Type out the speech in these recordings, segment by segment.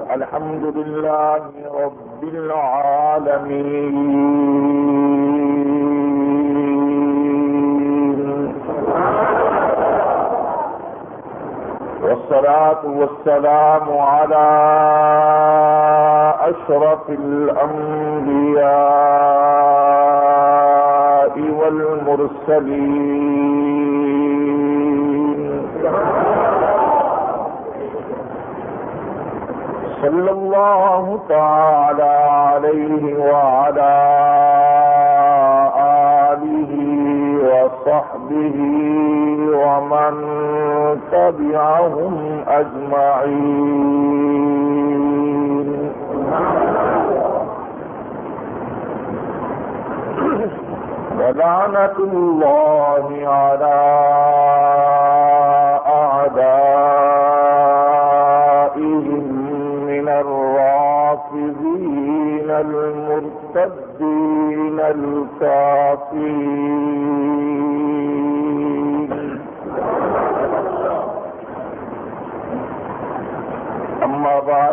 الحمد لله رب العالمين والصلاة والسلام على أشرف الأنبياء والمرسلين صلى الله تعالى عليه وعلى آله وصحبه ومن تبعهم أجمعين. ولعنة الله على أعدائهم من الرافضين المرتدين الكافرين. أما بعد،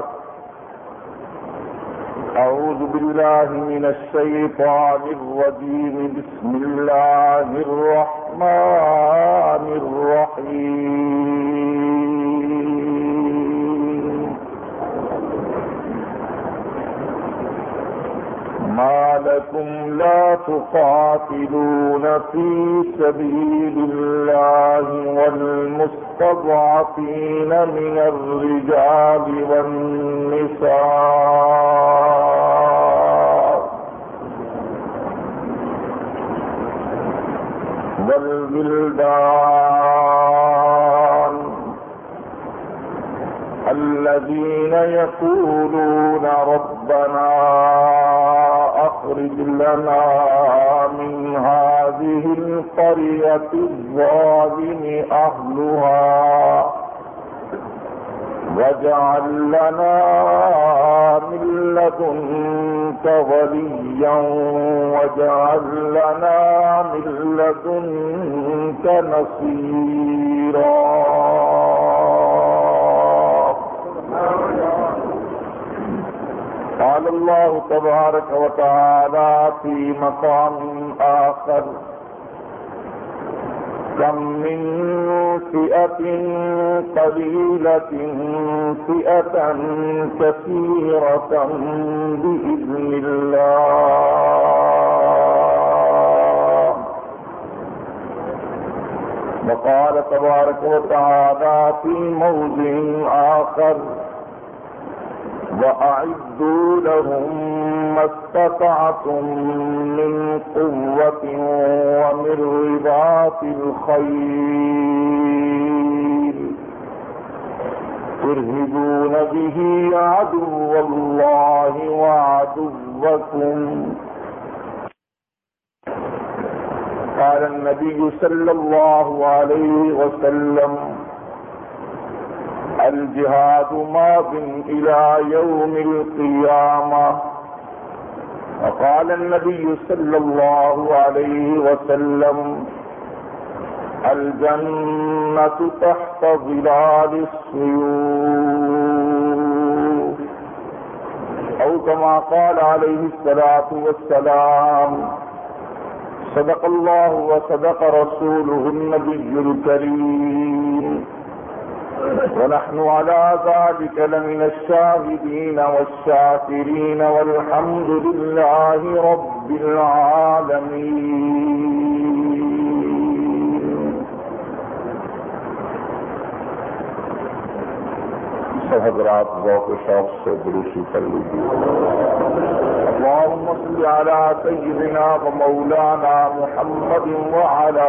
أعوذ بالله من الشيطان الرجيم. بسم الله الرحمن الرحيم. ما لكم لا تقاتلون في سبيل الله والمستضعفين من الرجال والنساء والولدان الذين يقولون ربنا أخرج لنا من هذه القرية الظالم أهلها واجعل لنا من لدنك وليا واجعل لنا من لدنك نصيرا. قال الله تبارك وتعالى في مقام آخر: كم من فئة قليلة فئة كثيرة بإذن الله. وقال تبارك وتعالى في موضع آخر: وأعدوا لهم ما استطعتم من قوة ومن رباط الخيل ترهبون به عدو الله وعدوكم. قال النبي صلى الله عليه وسلم: الجهاد ماض إلى يوم القيامة. وقال النبي صلى الله عليه وسلم: الجنة تحت ظلال السيوف. أو كما قال عليه الصلاة والسلام: صدق الله وصدق رسوله النبي الكريم، ونحن على ذلك لمن الشاهدين والشاكرين والحمد لله رب العالمين. سب حضرات ذوق و شوق سے دروشی کر لیجیے. اللهم صل على سيدنا ومولانا محمد وعلى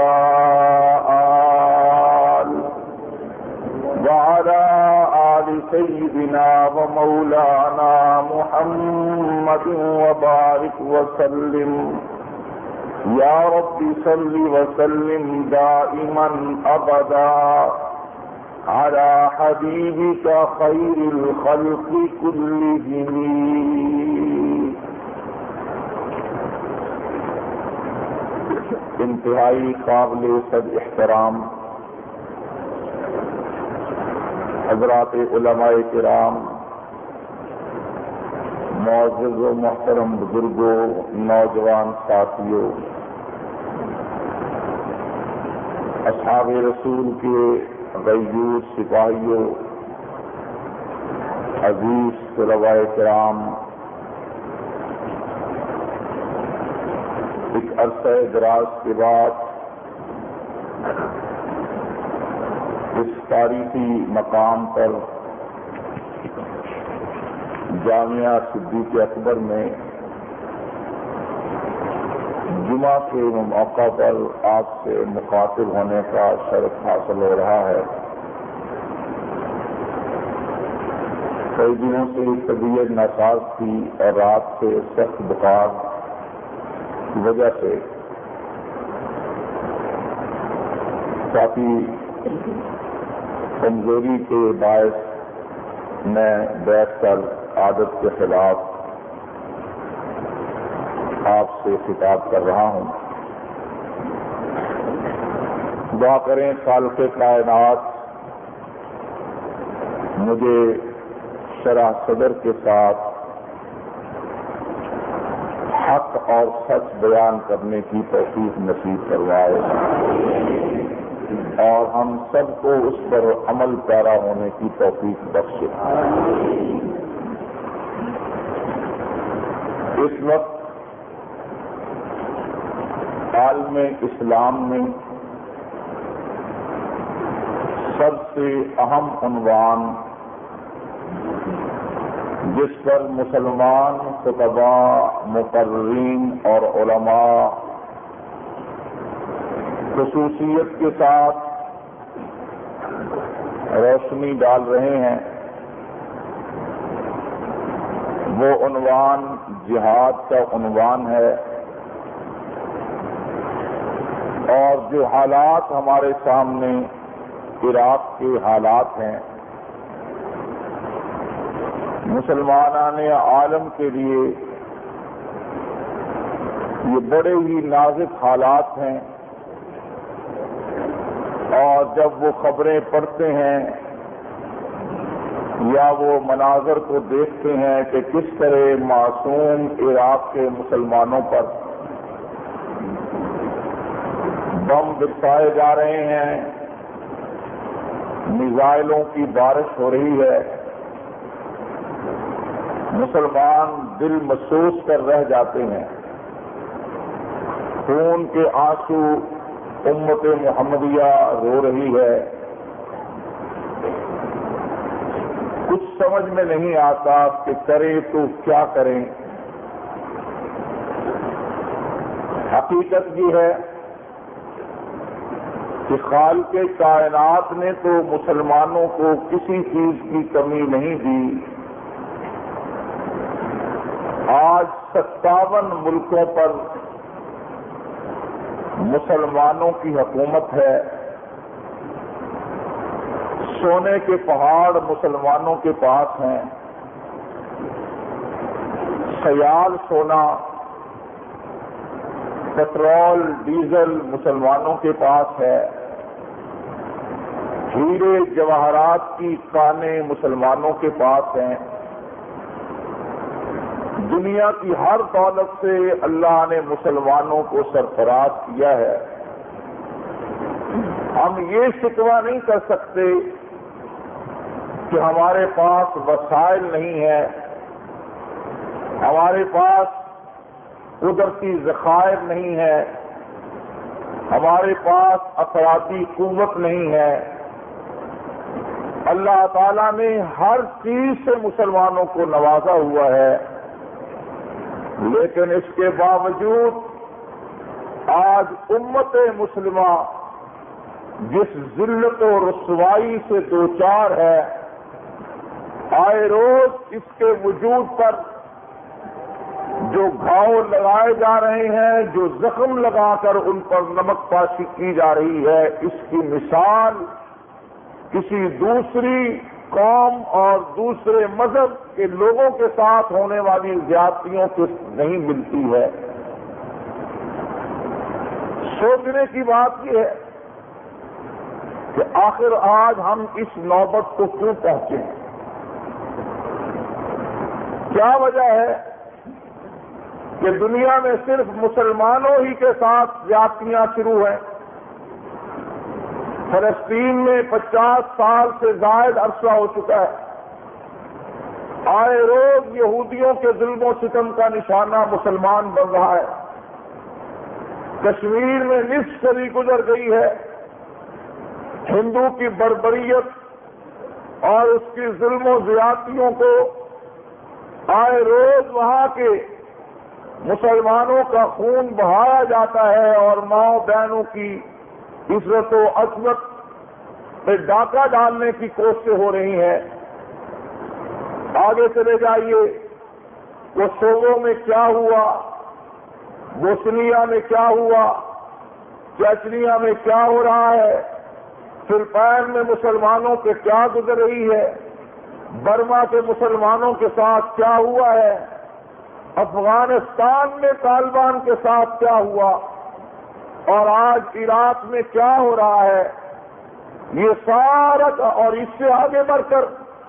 آل سيدنا ومولانا محمد وبارك وسلم. يا رب صل وسلم دائما أبدا على حبيبك خير الخلق كلهم. انتہائی قابل صد احترام حضرات علماء کرام، معزز و محترم بزرگوں، نوجوان ساتھیوں، اصحاب رسول کے غیور سپاہیوں، عزیز طلباء کرام، ایک عرصہ دراز کے بعد اس تاریخی مقام پر جامعہ صدیق اکبر میں جمعہ کے موقع پر آپ سے مخاطب ہونے کا شرف حاصل ہو رہا ہے۔ کئی دنوں سے طبیعت ناساز تھی اور رات سے سخت بخار کی وجہ سے کافی کمزوری کے باعث میں بیٹھ کر عادت کے خلاف آپ سے خطاب کر رہا ہوں۔ دعا کریں خالق کائنات مجھے شرح صدر کے ساتھ حق اور سچ بیان کرنے کی توفیق نصیب کروائے اور ہم سب کو اس پر عمل پیرا ہونے کی توفیق بخشے۔ اس وقت عالم اسلام میں سب سے اہم عنوان جس پر مسلمان خطباء، مقررین اور علماء خصوصیت کے ساتھ روشنی ڈال رہے ہیں، وہ عنوان جہاد کا عنوان ہے۔ اور جو حالات ہمارے سامنے عراق کے حالات ہیں، مسلمانان عالم کے لیے یہ بڑے ہی نازک حالات ہیں، اور جب وہ خبریں پڑھتے ہیں یا وہ مناظر کو دیکھتے ہیں کہ کس طرح معصوم عراق کے مسلمانوں پر بم برسائے جا رہے ہیں، میزائلوں کی بارش ہو رہی ہے، مسلمان دل محسوس کر رہ جاتے ہیں۔ خون کے آنسو امت محمدیہ رو رہی ہے۔ کچھ سمجھ میں نہیں آتا کہ کریں تو کیا کریں۔ حقیقت یہ ہے کہ خالق کائنات نے تو مسلمانوں کو کسی چیز کی کمی نہیں دی۔ آج 57 ملکوں پر مسلمانوں کی حکومت ہے، سونے کے پہاڑ مسلمانوں کے پاس ہیں، سیال سونا، پیٹرول، ڈیزل مسلمانوں کے پاس ہے، ہیرے جواہرات کی کانیں مسلمانوں کے پاس ہیں۔ دنیا کی ہر دولت سے اللہ نے مسلمانوں کو سرفراز کیا ہے۔ ہم یہ شکوہ نہیں کر سکتے کہ ہمارے پاس وسائل نہیں ہے، ہمارے پاس قدرتی ذخائر نہیں ہے، ہمارے پاس افرادی قوت نہیں ہے۔ اللہ تعالیٰ نے ہر چیز سے مسلمانوں کو نوازا ہوا ہے، لیکن اس کے باوجود آج امت مسلمہ جس ذلت و رسوائی سے دوچار ہے، آئے روز اس کے وجود پر جو گھاؤ لگائے جا رہے ہیں، جو زخم لگا کر ان پر نمک پاشی کی جا رہی ہے، اس کی مثال کسی دوسری قوم اور دوسرے مذہب کے لوگوں کے ساتھ ہونے والی زیادتیوں کو نہیں ملتی ہے۔ سوچنے کی بات یہ ہے کہ آخر آج ہم اس نوبت کو کیوں پہنچے ہیں؟ کیا وجہ ہے کہ دنیا میں صرف مسلمانوں ہی کے ساتھ زیادتیاں شروع ہیں؟ فلسطین میں 50 سال سے زائد عرصہ ہو چکا ہے، آئے روز یہودیوں کے ظلم و ستم کا نشانہ مسلمان بن رہا ہے۔ کشمیر میں نصف صدی گزر گئی ہے، ہندو کی بربریت اور اس کی ظلم و زیادتیوں کو آئے روز وہاں کے مسلمانوں کا خون بہایا جاتا ہے اور ماؤں بہنوں کی عزت و عظمت پہ ڈاکہ ڈالنے کی کوششیں ہو رہی ہیں۔ آگے چلے جائیے، کوسوو میں کیا ہوا، بوسنیا میں کیا ہوا، چیچنیا میں کیا ہو رہا ہے، فلپائن میں مسلمانوں پہ کیا گزر رہی ہے، برما کے مسلمانوں کے ساتھ کیا ہوا ہے، افغانستان میں طالبان کے ساتھ کیا ہوا، اور آج عراق میں کیا ہو رہا ہے۔ یہ سارا اور اس سے آگے بڑھ کر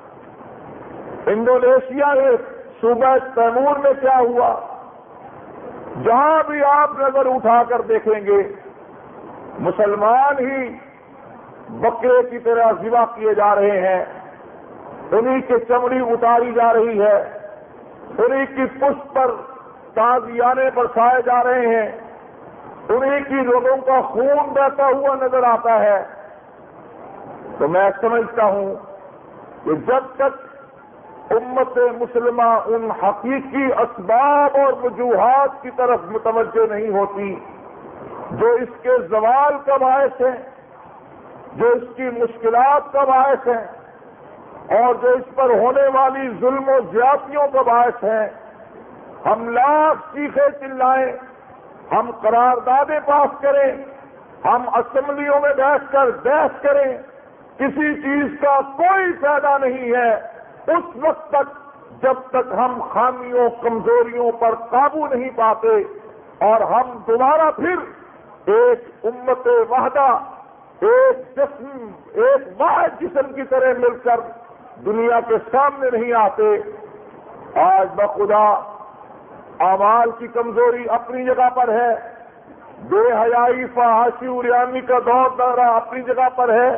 انڈونیشیا کے صوبہ تیمور میں کیا ہوا، جہاں بھی آپ نظر اٹھا کر دیکھیں گے مسلمان ہی بکرے کی طرح ذبح کیے جا رہے ہیں، انہی کی چمڑی اتاری جا رہی ہے، انہی کی پشت پر تازیانے برسائے جا رہے ہیں، انہی کی لوگوں کا خون بہتا ہوا نظر آتا ہے۔ تو میں سمجھتا ہوں کہ جب تک امت مسلمہ ان حقیقی اسباب اور وجوہات کی طرف متوجہ نہیں ہوتی جو اس کے زوال کا باعث ہیں، جو اس کی مشکلات کا باعث ہیں، اور جو اس پر ہونے والی ظلم و زیادتیوں کا باعث ہیں، ہم لاکھ چیخے چلائیں، ہم قراردادیں پاس کریں، ہم اسمبلیوں میں بیٹھ کر بحث کریں، کسی چیز کا کوئی فائدہ نہیں ہے اس وقت تک جب تک ہم خامیوں کمزوریوں پر قابو نہیں پاتے اور ہم دوبارہ پھر ایک امت وحدہ، ایک جسم، ایک واحد جسم کی طرح مل کر دنیا کے سامنے نہیں آتے۔ آج بخدا اعمال کی کمزوری اپنی جگہ پر ہے، بے حیائی فحاشی اریانی کا دور دورہ اپنی جگہ پر ہے۔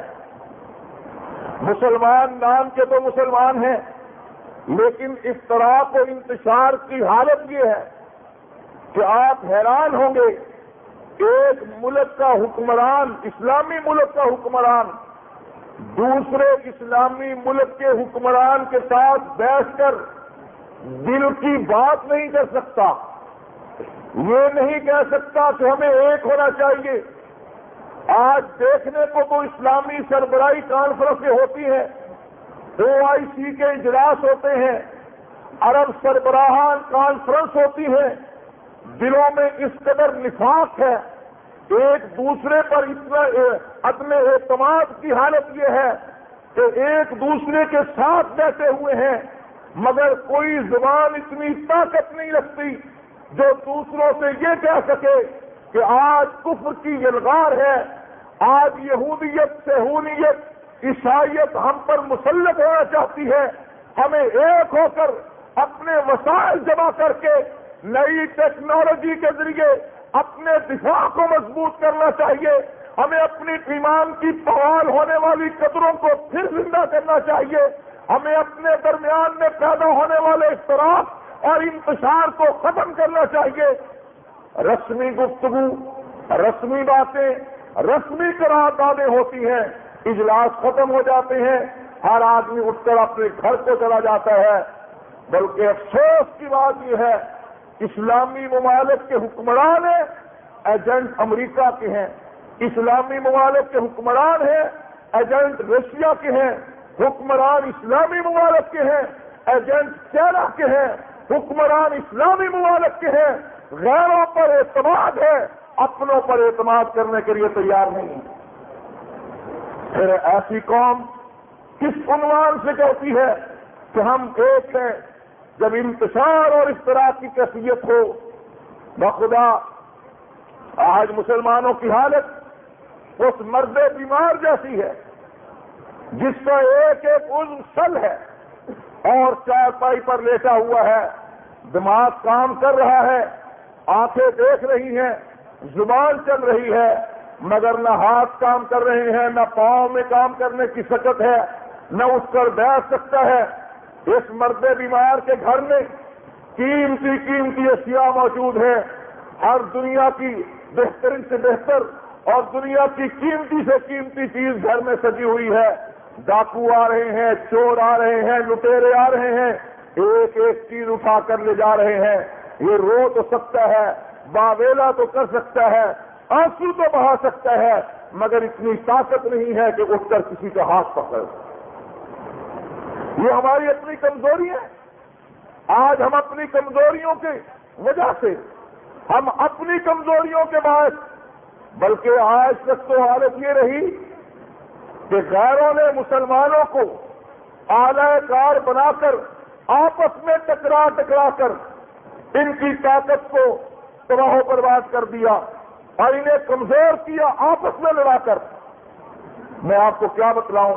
مسلمان نام کے تو مسلمان ہیں، لیکن افتراق و انتشار کی حالت یہ ہے کہ آپ حیران ہوں گے، ایک ملک کا حکمران، اسلامی ملک کا حکمران دوسرے اسلامی ملک کے حکمران کے ساتھ بیٹھ کر دل کی بات نہیں کر سکتا، یہ نہیں کہہ سکتا کہ ہمیں ایک ہونا چاہیے۔ آج دیکھنے کو تو اسلامی سربراہی کانفرنسیں ہوتی ہیں، OIC کے اجلاس ہوتے ہیں، عرب سربراہان کانفرنس ہوتی ہے، دلوں میں اس قدر نفاق ہے، ایک دوسرے پر اتنا عدم اعتماد کی حالت یہ ہے کہ ایک دوسرے کے ساتھ بیٹھے ہوئے ہیں مگر کوئی زبان اتنی طاقت نہیں رکھتی جو دوسروں سے یہ کہہ سکے کہ آج کفر کی یلغار ہے، آج یہودیت، صہیونیت، عیسائیت ہم پر مسلط ہونا چاہتی ہے، ہمیں ایک ہو کر اپنے وسائل جمع کر کے نئی ٹیکنالوجی کے ذریعے اپنے دفاع کو مضبوط کرنا چاہیے، ہمیں اپنی ایمان کی بحال ہونے والی قدروں کو پھر زندہ کرنا چاہیے، ہمیں اپنے درمیان میں پیدا ہونے والے اختلاف اور انتشار کو ختم کرنا چاہیے۔ رسمی گفتگو، رسمی باتیں، رسمی قراردادیں ہوتی ہیں، اجلاس ختم ہو جاتے ہیں، ہر آدمی اٹھ کر اپنے گھر کو چلا جاتا ہے۔ بلکہ افسوس کی بات یہ ہے اسلامی ممالک کے حکمران ہیں، ایجنٹ امریکہ کے ہیں، اسلامی ممالک کے حکمران ہیں، ایجنٹ رشیا کے ہیں، حکمران اسلامی ممالک کے ہیں، ایجنٹ چائنا کے ہیں، حکمران اسلامی ممالک کے ہیں، غیروں پر اعتماد ہے، اپنوں پر اعتماد کرنے کے لیے تیار نہیں۔ پھر ایسی قوم کس عنوان سے کہتی ہے کہ ہم ایک ہیں جب انتشار اور افتراق کی کیفیت ہو؟ بخدا آج مسلمانوں کی حالت اس مرد بیمار جیسی ہے جس کا ایک ایک عضو سل ہے، اور چارپائی پر لیٹا ہوا ہے، دماغ کام کر رہا ہے، آنکھیں دیکھ رہی ہیں، زبان چل رہی ہے، مگر نہ ہاتھ کام کر رہے ہیں، نہ پاؤں میں کام کرنے کی سکت ہے، نہ اٹھ کر بیٹھ سکتا ہے۔ اس مرد بیمار کے گھر میں قیمتی قیمتی اشیاء موجود ہیں، ہر دنیا کی بہترین سے بہتر اور دنیا کی قیمتی سے قیمتی چیز گھر میں سجی ہوئی ہے۔ ڈاکو آ رہے ہیں، چور آ رہے ہیں، لٹیرے آ رہے ہیں، ایک ایک چیز اٹھا کر لے جا رہے ہیں۔ یہ رو تو سکتا ہے، باویلا تو کر سکتا ہے، آنسو تو بہا سکتا ہے، مگر اتنی طاقت نہیں ہے کہ اٹھ کر کسی کا ہاتھ پکڑ۔ یہ ہماری اپنی کمزوری ہے۔ آج ہم اپنی کمزوریوں کی وجہ سے، ہم اپنی کمزوریوں کے باعث، بلکہ آج تک تو حالت یہ رہی کہ غیروں نے مسلمانوں کو آلہ کار بنا کر آپس میں ٹکرا کر ان کی طاقت کو تباہ و برباد کر دیا اور انہیں کمزور کیا آپس میں لڑا کر۔ میں آپ کو کیا بتلاؤں،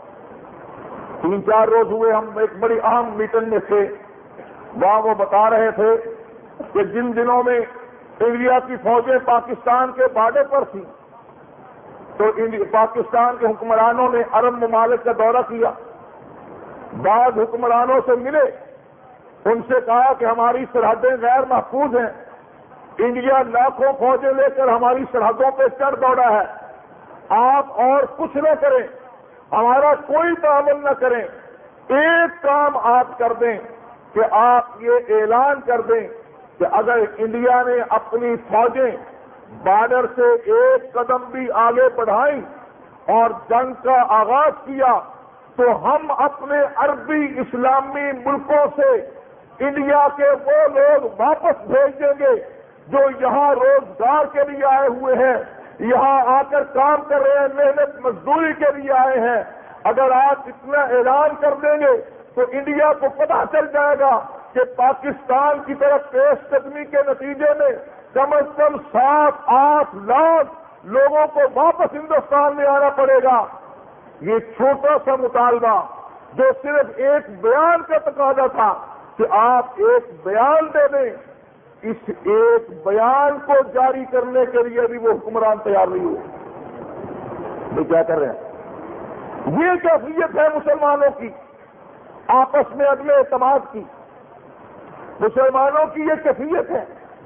3-4 روز ہوئے ہم ایک بڑی اہم میٹنگ میں تھے، وہاں وہ بتا رہے تھے کہ جن دنوں میں انڈیا کی فوجیں پاکستان کے بارڈر پر تھیں تو پاکستان کے حکمرانوں نے عرب ممالک کا دورہ کیا، بعض حکمرانوں سے ملے، ان سے کہا کہ ہماری سرحدیں غیر محفوظ ہیں، انڈیا لاکھوں فوجیں لے کر ہماری سرحدوں پہ چڑھ دوڑا ہے، آپ اور کچھ نہ کریں، ہمارا کوئی تعامل نہ کریں، ایک کام آپ کر دیں کہ آپ یہ اعلان کر دیں کہ اگر انڈیا نے اپنی فوجیں بارڈر سے ایک قدم بھی آگے بڑھائیں اور جنگ کا آغاز کیا تو ہم اپنے عربی اسلامی ملکوں سے انڈیا کے وہ لوگ واپس بھیج دیں گے جو یہاں روزگار کے لیے آئے ہوئے ہیں، یہاں آ کر کام کر رہے ہیں، محنت مزدوری کے لیے آئے ہیں۔ اگر آپ اتنا اعلان کر دیں گے تو انڈیا کو پتہ چل جائے گا کہ پاکستان کی طرف پیش قدمی کے نتیجے میں کم از کم 7-8 لاکھ لوگوں کو واپس ہندوستان میں آنا پڑے گا۔ یہ چھوٹا سا مطالبہ جو صرف ایک بیان کا تقاضا تھا کہ آپ ایک بیان دے دیں، اس ایک بیان کو جاری کرنے کے لیے بھی وہ حکمران تیار نہیں ہوئے۔ یہ کیا کر رہے ہیں؟ یہ کیفیت ہے مسلمانوں کی، آپس میں عدم اعتماد کی، مسلمانوں کی یہ کیفیت ہے۔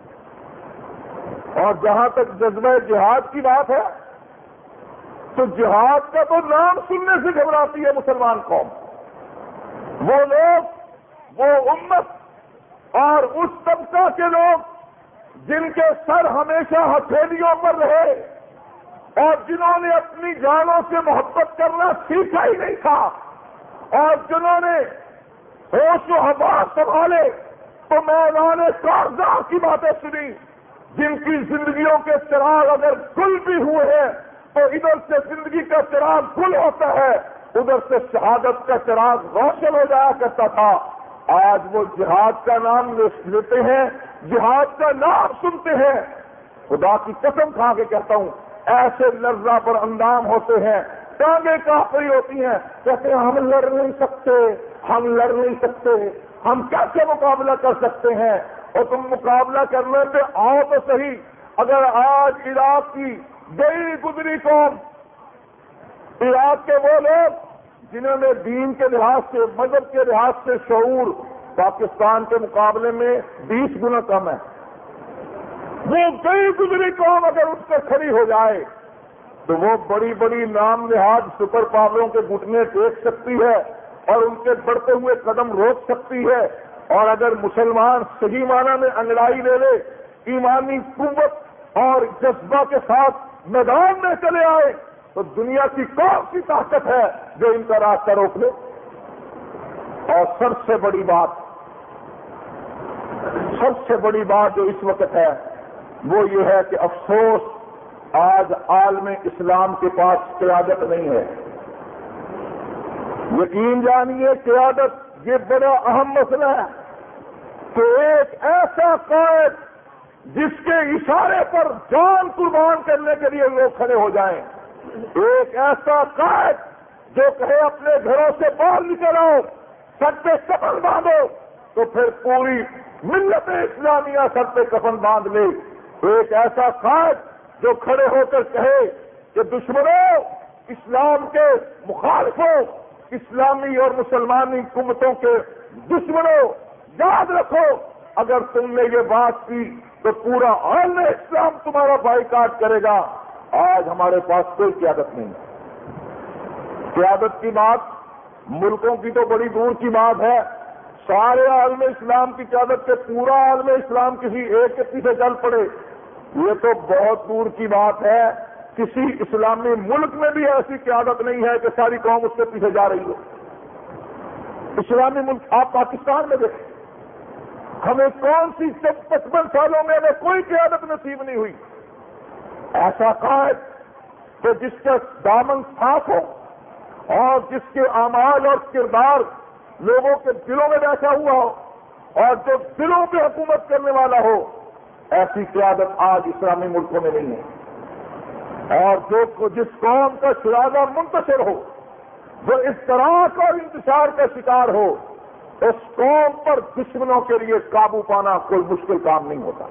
اور جہاں تک جذبہ جہاد کی بات ہے تو جہاد کا تو نام سننے سے گھبراتی ہے مسلمان قوم، وہ لوگ، وہ امت اور اس طبقہ کے لوگ جن کے سر ہمیشہ ہتھیلیوں پر رہے اور جنہوں نے اپنی جانوں سے محبت کرنا سیکھا ہی نہیں تھا اور جنہوں نے ہوش و حواس سنبھالے تو میدان کارزار کی باتیں سنی، جن کی زندگیوں کے چراغ اگر گل بھی ہوئے ہیں تو ادھر سے زندگی کا چراغ گل ہوتا ہے، ادھر سے شہادت کا چراغ روشن ہو جایا کرتا تھا۔ آج وہ جہاد کا نام لیتے ہیں، جہاد کا نام سنتے ہیں، خدا کی قسم کھا کے کہتا ہوں ایسے لرزہ پر اندام ہوتے ہیں، ٹانگیں کانپی ہوتی ہیں، کہتے ہیں ہم لڑ نہیں سکتے، ہم لڑ نہیں سکتے، ہم کیسے مقابلہ کر سکتے ہیں؟ اور تم مقابلہ کرنے پہ آؤ تو صحیح۔ اگر آج عراق کی گئی گزری قوم، عراق کے وہ لوگ جنہوں نے دین کے لحاظ سے، مذہب کے لحاظ سے شعور پاکستان کے مقابلے میں 20 گنا کم ہے، وہ گئی گزری قوم اگر اٹھ کر کھڑی ہو جائے تو وہ بڑی بڑی نام نہاد سپر پاوروں کے گھٹنے ٹیک سکتی ہے اور ان کے بڑھتے ہوئے قدم روک سکتی ہے۔ اور اگر مسلمان صحیح معنی میں انگڑائی لے لے، ایمانی قوت اور جذبہ کے ساتھ میدان میں چلے آئے تو دنیا کی کون سی طاقت ہے جو ان کا راستہ روک لے؟ اور سب سے بڑی بات جو اس وقت ہے وہ یہ ہے کہ افسوس آج عالم اسلام کے پاس قیادت نہیں ہے۔ یقین جانیے قیادت یہ بڑا اہم مسئلہ ہے کہ ایک ایسا قائد جس کے اشارے پر جان قربان کرنے کے لیے لوگ کھڑے ہو جائیں، ایک ایسا قائد جو کہے اپنے گھروں سے باہر نکل آؤ، سر پہ کفن باندھو تو پھر پوری ملت اسلامیہ سر پہ کفن باندھ لے. ایک ایسا قائد جو کھڑے ہو کر کہے کہ دشمنوں، اسلام کے مخالفوں، اسلامی اور مسلمانی حکومتوں کے دشمنوں، یاد رکھو اگر تم نے یہ بات کی تو پورا عالم اسلام تمہارا بائیکاٹ کرے گا. آج ہمارے پاس کوئی قیادت نہیں ہے. قیادت کی بات ملکوں کی تو بڑی دور کی بات ہے. سارے عالم اسلام کی قیادت کے پورا عالم اسلام کسی ایک کے پیچھے چل پڑے، یہ تو بہت دور کی بات ہے. کسی اسلامی ملک میں بھی ایسی قیادت نہیں ہے کہ ساری قوم اس کے پیچھے جا رہی ہو. اسلامی ملک آپ پاکستان میں دیکھیں، ہمیں کون سی 55 سالوں میں ہمیں کوئی قیادت نصیب نہیں ہوئی. ایسا قائد کہ جس کا دامن صاف ہو اور جس کے اعمال اور کردار لوگوں کے دلوں میں بیٹھا ہوا ہو اور جو دلوں پہ حکومت کرنے والا ہو، ایسی قیادت آج اسلامی ملکوں میں نہیں ہے. اور جس قوم کا شرازہ منتشر ہو، جو افتراق اور انتشار کا شکار ہو، اس قوم پر دشمنوں کے لیے قابو پانا کوئی مشکل کام نہیں ہوتا.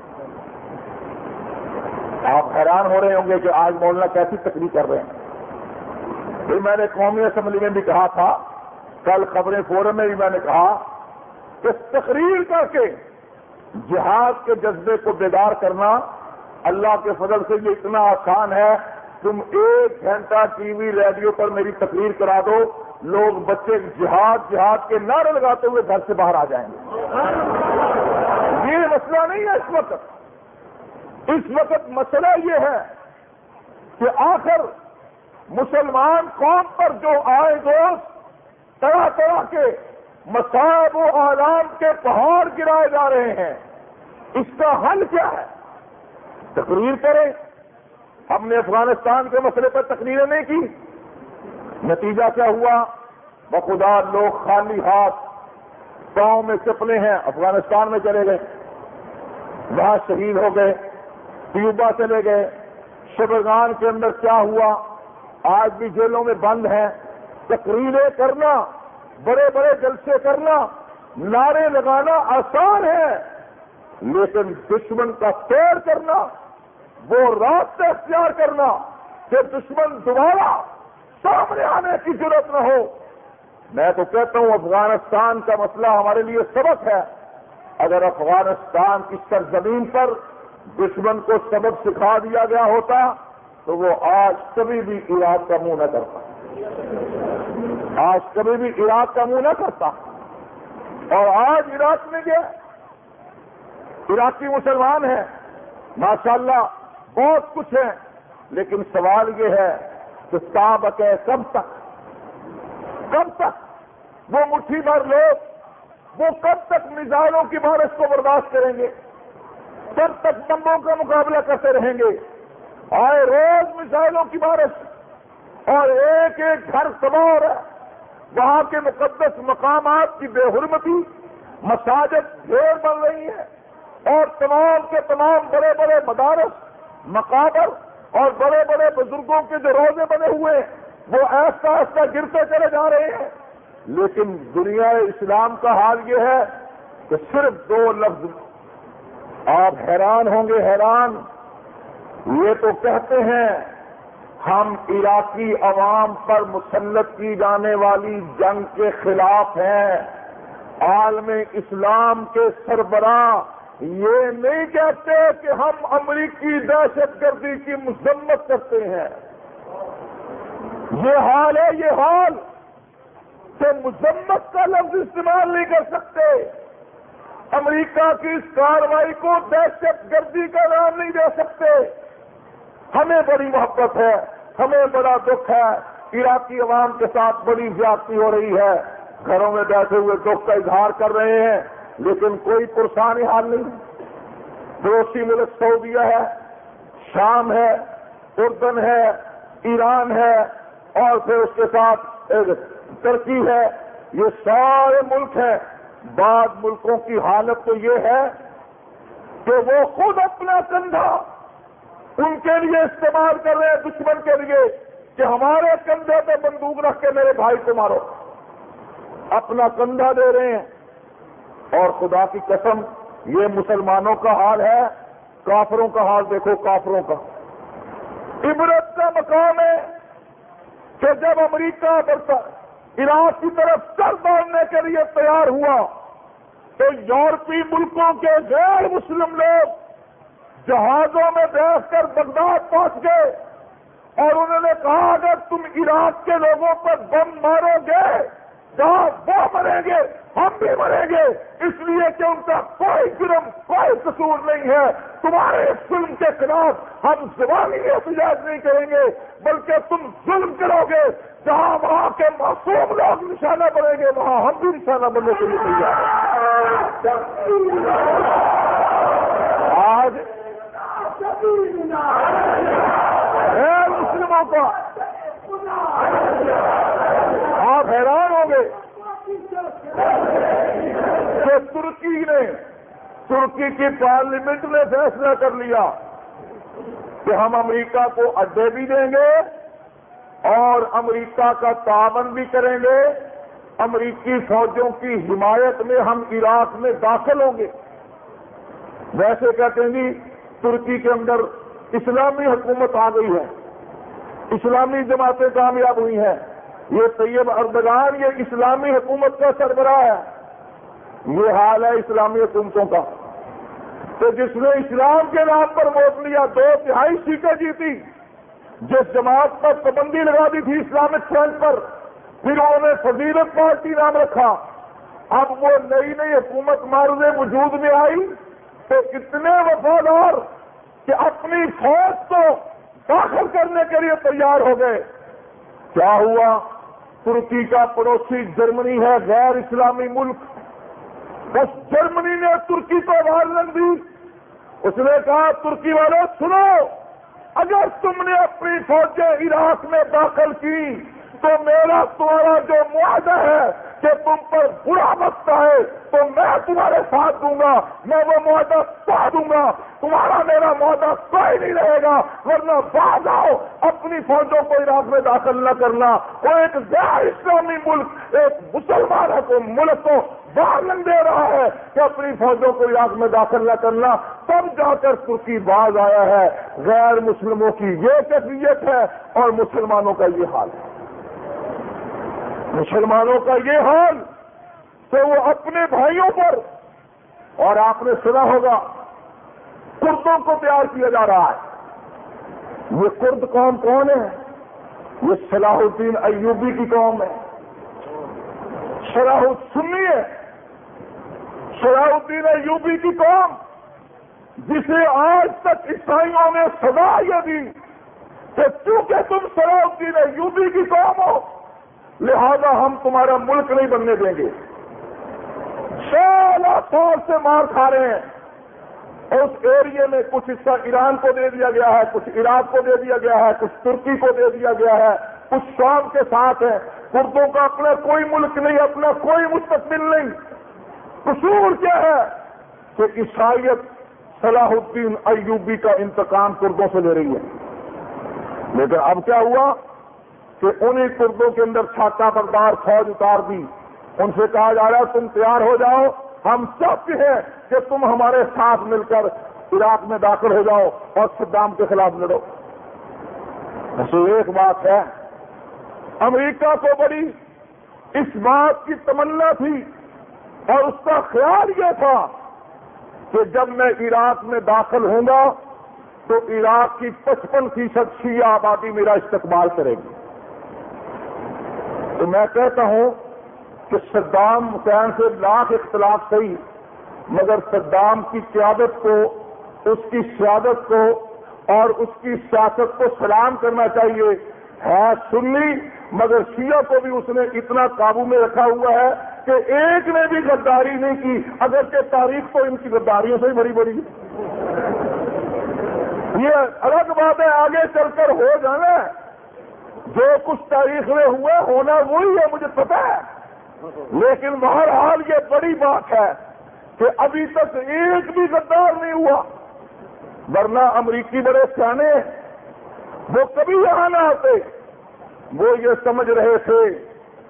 آپ حیران ہو رہے ہوں گے کہ آج مولانا کیسی تقریر کر رہے ہیں. پھر میں نے قومی اسمبلی میں بھی کہا تھا، کل خبریں فورم میں بھی میں نے کہا کہ تقریر کر کے جہاد کے جذبے کو بیدار کرنا اللہ کے فضل سے یہ اتنا آسان ہے. تم 1 گھنٹہ ٹی وی ریڈیو پر میری تقریر کرا دو، لوگ بچے جہاد جہاد کے نعرے لگاتے ہوئے گھر سے باہر آ جائیں گے. یہ مسئلہ نہیں ہے اس وقت. اس وقت مسئلہ یہ ہے کہ آخر مسلمان قوم پر جو آئے دوست طرح طرح کے مصائب و آلام کے پہاڑ گرائے جا رہے ہیں، اس کا حل کیا ہے؟ تقریر کریں. ہم نے افغانستان کے مسئلے پر تقریریں نہیں کی، نتیجہ کیا ہوا؟ بخدا لوگ خالی ہاتھ پاؤں میں چپلے ہیں افغانستان میں چلے گئے، وہاں شہید ہو گئے، کیوبا چلے گئے. شبرغان کے اندر کیا ہوا؟ آج بھی جیلوں میں بند ہیں. تقریریں کرنا، بڑے بڑے جلسے کرنا، نعرے لگانا آسان ہے، لیکن دشمن کا طور کرنا، وہ راستہ اختیار کرنا کہ دشمن دوبارہ سامنے آنے کی ضرورت نہ ہو. میں تو کہتا ہوں افغانستان کا مسئلہ ہمارے لیے سبق ہے. اگر افغانستان کی سرزمین پر دشمن کو سبق سکھا دیا گیا ہوتا تو وہ آج کبھی بھی عراق کا منہ نہ کرتا، آج کبھی بھی عراق کا منہ نہ کرتا. اور آج عراق میں گیا، عراقی مسلمان ہیں ماشاءاللہ، بہت کچھ ہے، لیکن سوال یہ ہے کہ سابق ہے کب تک وہ مٹھی بھر لوگ وہ کب تک میزائلوں کی بارش کو برداشت کریں گے؟ کب تک بمبوں کا مقابلہ کرتے رہیں گے؟ آئے روز میزائلوں کی بارش اور ایک ایک گھر تباہ ہو رہا ہے. وہاں کے مقدس مقامات کی بے حرمتی، مساجد ڈھیر بن رہی ہیں اور تمام کے تمام بڑے بڑے مدارس، مقابر اور بڑے بڑے بزرگوں کے جو روزے بنے ہوئے ہیں وہ ایسا ایسا گرتے چلے جا رہے ہیں. لیکن دنیا اسلام کا حال یہ ہے کہ صرف 2 لفظ، آپ حیران ہوں گے، حیران. یہ تو کہتے ہیں ہم عراقی عوام پر مسلط کی جانے والی جنگ کے خلاف ہیں. عالم اسلام کے سربراہ یہ نہیں کہتے کہ ہم امریکی دہشت گردی کی مذمت کرتے ہیں. یہ حال ہے، یہ حال کہ مذمت کا لفظ استعمال نہیں کر سکتے. امریکہ کی اس کارروائی کو دہشت گردی کا نام نہیں دے سکتے. ہمیں بڑی محبت ہے، ہمیں بڑا دکھ ہے، عراقی عوام کے ساتھ بڑی زیادتی ہو رہی ہے، گھروں میں بیٹھے ہوئے دکھ کا اظہار کر رہے ہیں، لیکن کوئی پرسانی حال نہیں. پڑوسی ملک سعودیہ ہے، شام ہے، اردن ہے، ایران ہے اور پھر اس کے ساتھ ترکی ہے، یہ سارے ملک ہیں. بعض ملکوں کی حالت تو یہ ہے کہ وہ خود اپنا کندھا ان کے لیے استعمال کر رہے ہیں دشمن کے لیے کہ ہمارے کندھے پہ بندوق رکھ کے میرے بھائی کو مارو. اپنا کندھا دے رہے ہیں، اور خدا کی قسم یہ مسلمانوں کا حال ہے، کافروں کا حال دیکھو، کافروں کا۔ عبرت کا مقام ہے کہ جب امریکہ عراق کی طرف سر دوڑنے کے لیے تیار ہوا تو یورپی ملکوں کے غیر مسلم لوگ جہازوں میں بیٹھ کر بغداد پہنچ گئے، اور انہوں نے کہا اگر تم عراق کے لوگوں پر بم مارو گے جہاں وہ مریں گے ہم بھی مریں گے، اس لیے کہ ان کا کوئی جرم کوئی قصور نہیں ہے، تمہارے اس ظلم کے خلاف ہم زبانی احتجاج نہیں کریں گے بلکہ تم ظلم کرو گے، جہاں وہاں کے معصوم لوگ نشانہ بنیں گے وہاں ہم بھی نشانہ بننے کے لیے تیار ہیں۔ آج غیر مسلموں کا آپ حیران ہوں گے کہ ترکی کی پارلیمنٹ نے فیصلہ کر لیا کہ ہم امریکہ کو اڈے بھی دیں گے اور امریکہ کا تعاون بھی کریں گے، امریکی فوجوں کی حمایت میں ہم عراق میں داخل ہوں گے۔ ویسے کہتے ہیں جی ترکی کے اندر اسلامی حکومت آ گئی ہے، اسلامی جماعتیں کامیاب ہوئی ہیں، یہ طیب اردگان یہ اسلامی حکومت کا سربراہ ہے۔ یہ حال ہے اسلامی حکومتوں کا۔ تو جس نے اسلام کے نام پر ووٹ لیا 2/3 سیٹیں جیتی، جس جماعت پر پابندی لگا دی تھی اسلامک فرنٹ پر، پھر انہوں نے فضیلت پارٹی نام رکھا، اب وہ نئی حکومت معرض وجود میں آئی تو اتنے وفادار کہ اپنی فوج کو داخل کرنے کے لیے تیار ہو گئے۔ کیا ہوا؟ ترکی کا پڑوسی جرمنی ہے، غیر اسلامی ملک، بس جرمنی نے ترکی کو وارننگ دی، اس نے کہا ترکی والوں سنو، اگر تم نے اپنی فوجیں عراق میں داخل کی تو میرا تمہارا جو معاہدہ ہے کہ تم پر برا وقت آئے تو میں تمہارے ساتھ دوں گا، میں وہ معاہدہ توڑ دوں گا، تمہارا میرا معاہدہ کوئی نہیں رہے گا، ورنہ باز آؤ اپنی فوجوں کو عراق میں داخل نہ کرنا۔ وہ ایک غیر اسلامی ملک ایک مسلمان ملک کو وارننگ دے رہا ہے کہ اپنی فوجوں کو عراق میں داخل نہ کرنا، تب جا کر ترکی باز آیا ہے۔ غیر مسلموں کی یہ کیفیت ہے اور مسلمانوں کا یہ حال ہے، مسلمانوں کا یہ حال کہ وہ اپنے بھائیوں پر، اور آپ نے سنا ہوگا کردوں کو پیار کیا جا رہا ہے۔ یہ کرد قوم کون ہے؟ یہ صلاح الدین ایوبی کی قوم ہے، سنی ہے، صلاح الدین ایوبی کی قوم جسے آج تک عیسائیوں نے سزا یہ دی کہ چونکہ تم صلاح الدین ایوبی کی قوم ہو لہذا ہم تمہارا ملک نہیں بننے دیں گے۔ 16 سال سے مار کھا رہے ہیں، اس ایریے میں کچھ حصہ ایران کو دے دیا گیا ہے، کچھ عراق کو دے دیا گیا ہے، کچھ ترکی کو دے دیا گیا ہے، کچھ شام کے ساتھ ہے۔ کردوں کا اپنا کوئی ملک نہیں، اپنا کوئی مستقبل نہیں۔ قصور کیا ہے کہ عیسائیت صلاح الدین ایوبی کا انتقام کردوں سے لے رہی ہے، لیکن اب کیا ہوا کہ انہی کردوں کے اندر چھاتا بردار فوج اتار دی، ان سے کہا جا رہا ہے تم تیار ہو جاؤ، ہم چاہتے ہیں کہ تم ہمارے ساتھ مل کر عراق میں داخل ہو جاؤ اور صدام کے خلاف لڑو۔ بس ایک بات ہے، امریکہ کو بڑی اس بات کی تمنا تھی اور اس کا خیال یہ تھا کہ جب میں عراق میں داخل ہوں گا تو عراق کی 55% شیعہ آبادی میرا استقبال کرے گی۔ تو میں کہتا ہوں کہ صدام حسین سے لاکھ اختلاف صحیح، مگر صدام کی قیادت کو، اس کی سیادت کو اور اس کی سیاست کو سلام کرنا چاہیے۔ ہے سنی مگر شیعہ کو بھی اس نے اتنا قابو میں رکھا ہوا ہے کہ ایک نے بھی غداری نہیں کی، اگرچہ تاریخ تو ان کی غداریوں سے ہی بڑی بڑی ہے۔ یہ الگ بات ہے آگے چل کر ہو جانا ہے، جو کچھ تاریخ میں ہوا ہونا وہی ہے مجھے پتا ہے، لیکن بہرحال یہ بڑی بات ہے کہ ابھی تک ایک بھی غدار نہیں ہوا، ورنہ امریکی بڑے سیانے وہ کبھی یہاں نہ آتے۔ وہ یہ سمجھ رہے تھے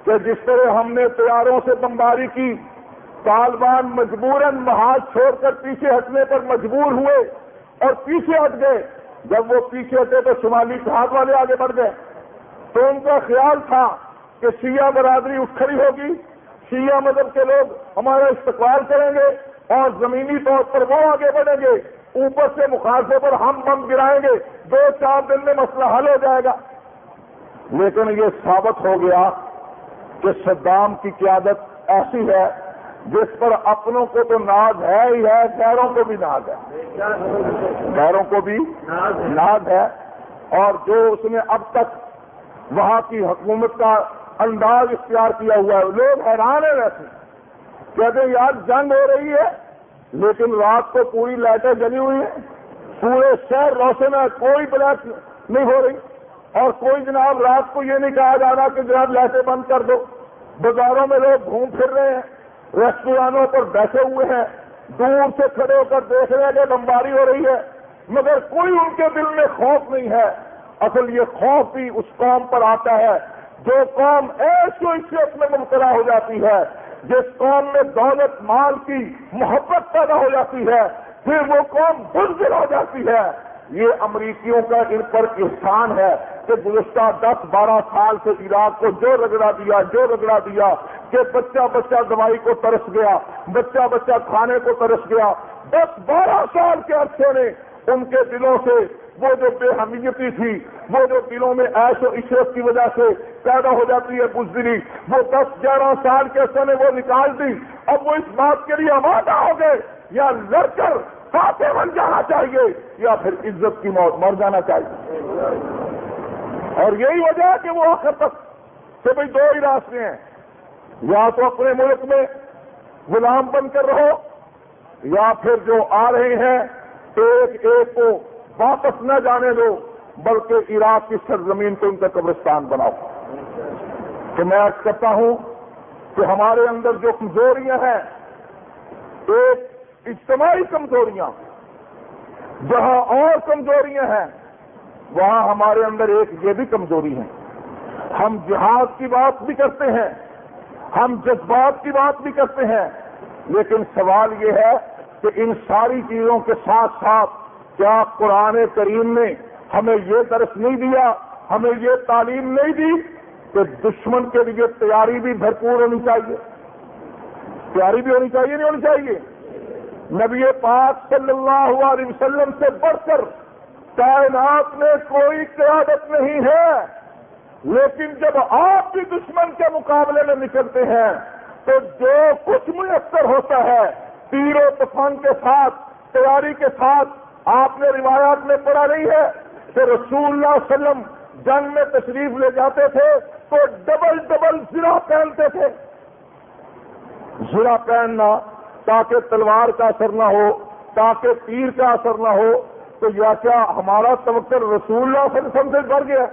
کہ جس طرح ہم نے طیاروں سے بمباری کی، طالبان مجبوراً محاذ چھوڑ کر پیچھے ہٹنے پر مجبور ہوئے اور پیچھے ہٹ گئے۔ جب وہ پیچھے ہٹے تو شمالی جہاد والے آگے بڑھ گئے، تو ان کا خیال تھا کہ شیعہ برادری اٹھ کھڑی ہوگی، شیعہ مذہب کے لوگ ہمارا استقبال کریں گے اور زمینی طور پر وہ آگے بڑھیں گے، اوپر سے مخالفوں پر ہم بم گرائیں گے، 2-4 دن میں مسئلہ حل ہو جائے گا۔ لیکن یہ ثابت ہو گیا کہ صدام کی قیادت ایسی ہے جس پر اپنوں کو تو ناز ہے ہی ہے، غیروں کو بھی ناز ہے، غیروں کو بھی ناز ہے۔ اور جو اس نے اب تک وہاں کی حکومت کا انداز اختیار کیا ہوا ہے، لوگ حیران ہیں ویسے، کہتے ہیں یار جنگ ہو رہی ہے لیکن رات کو پوری لائٹیں جلی ہوئی ہیں، پورے شہر روشن ہے، کوئی بلیک نہیں ہو رہی، اور کوئی جناب رات کو یہ نہیں کہا جا رہا کہ جناب لائٹیں بند کر دو۔ بازاروں میں لوگ گھوم پھر رہے ہیں، ریسٹورانوں پر بیٹھے ہوئے ہیں، دور سے کھڑے ہو کر دیکھ رہے ہیں کہ بمباری ہو رہی ہے، مگر کوئی ان کے دل میں خوف نہیں ہے۔ اصل یہ خوف بھی اس قوم پر آتا ہے جو قوم عیش و عشرت میں مبتلا ہو جاتی ہے، جس قوم میں دولت مال کی محبت پیدا ہو جاتی ہے، پھر وہ قوم بزدل ہو جاتی ہے۔ یہ امریکیوں کا ان پر احسان ہے کہ گزشتہ 10-12 سال سے عراق کو جو رگڑا دیا کہ بچہ بچہ دوائی کو ترس گیا، بچہ بچہ کھانے کو ترس گیا۔ 10-12 سال کے عرصے نے ان کے دلوں سے وہ جو بے حمیتی تھی، وہ جو دلوں میں عیش و عشرت کی وجہ سے پیدا ہو جاتی ہے بزدلی، وہ 10-11 سال کے عرصے میں وہ نکال دی۔ اب وہ اس بات کے لیے آمادہ ہو گئے یا لڑ کر فاتح بن جانا چاہیے یا پھر عزت کی موت مر جانا چاہیے۔ اور یہی وجہ ہے کہ وہ آخر تک کہ بھئی 2 ہی راستے ہیں، یا تو اپنے ملک میں غلام بن کر رہو، یا پھر جو آ رہے ہیں ایک ایک کو واپس نہ جانے دو بلکہ عراق کی سرزمین کو ان کا قبرستان بناؤ۔ تو میں عرض کرتا ہوں کہ ہمارے اندر جو کمزوریاں ہیں، ایک اجتماعی کمزوریاں، جہاں اور کمزوریاں ہیں وہاں ہمارے اندر ایک یہ بھی کمزوری ہے، ہم جہاد کی بات بھی کرتے ہیں، ہم جذبات کی بات بھی کرتے ہیں، لیکن سوال یہ ہے کہ ان ساری چیزوں کے ساتھ ساتھ کیا قرآن کریم نے ہمیں یہ درس نہیں دیا، ہمیں یہ تعلیم نہیں دی کہ دشمن کے لیے تیاری بھی بھرپور ہونی چاہیے؟ تیاری بھی ہونی چاہیے، نہیں ہونی چاہیے؟ نبی پاک صلی اللہ علیہ وسلم سے بڑھ کر کائنات میں کوئی قیادت نہیں ہے، لیکن جب آپ بھی دشمن کے مقابلے میں نکلتے ہیں تو جو کچھ میسر ہوتا ہے تیر و تفنگ کے ساتھ، تیاری کے ساتھ، آپ نے روایات میں پڑھا نہیں ہے کہ رسول اللہ صلی اللہ علیہ وسلم جنگ میں تشریف لے جاتے تھے تو ڈبل زرہ پہنتے تھے، زرہ پہننا تاکہ تلوار کا اثر نہ ہو، تاکہ تیر کا اثر نہ ہو۔ تو یا کیا ہمارا توکل رسول اللہ صلی اللہ علیہ وسلم سے بڑھ گیا؟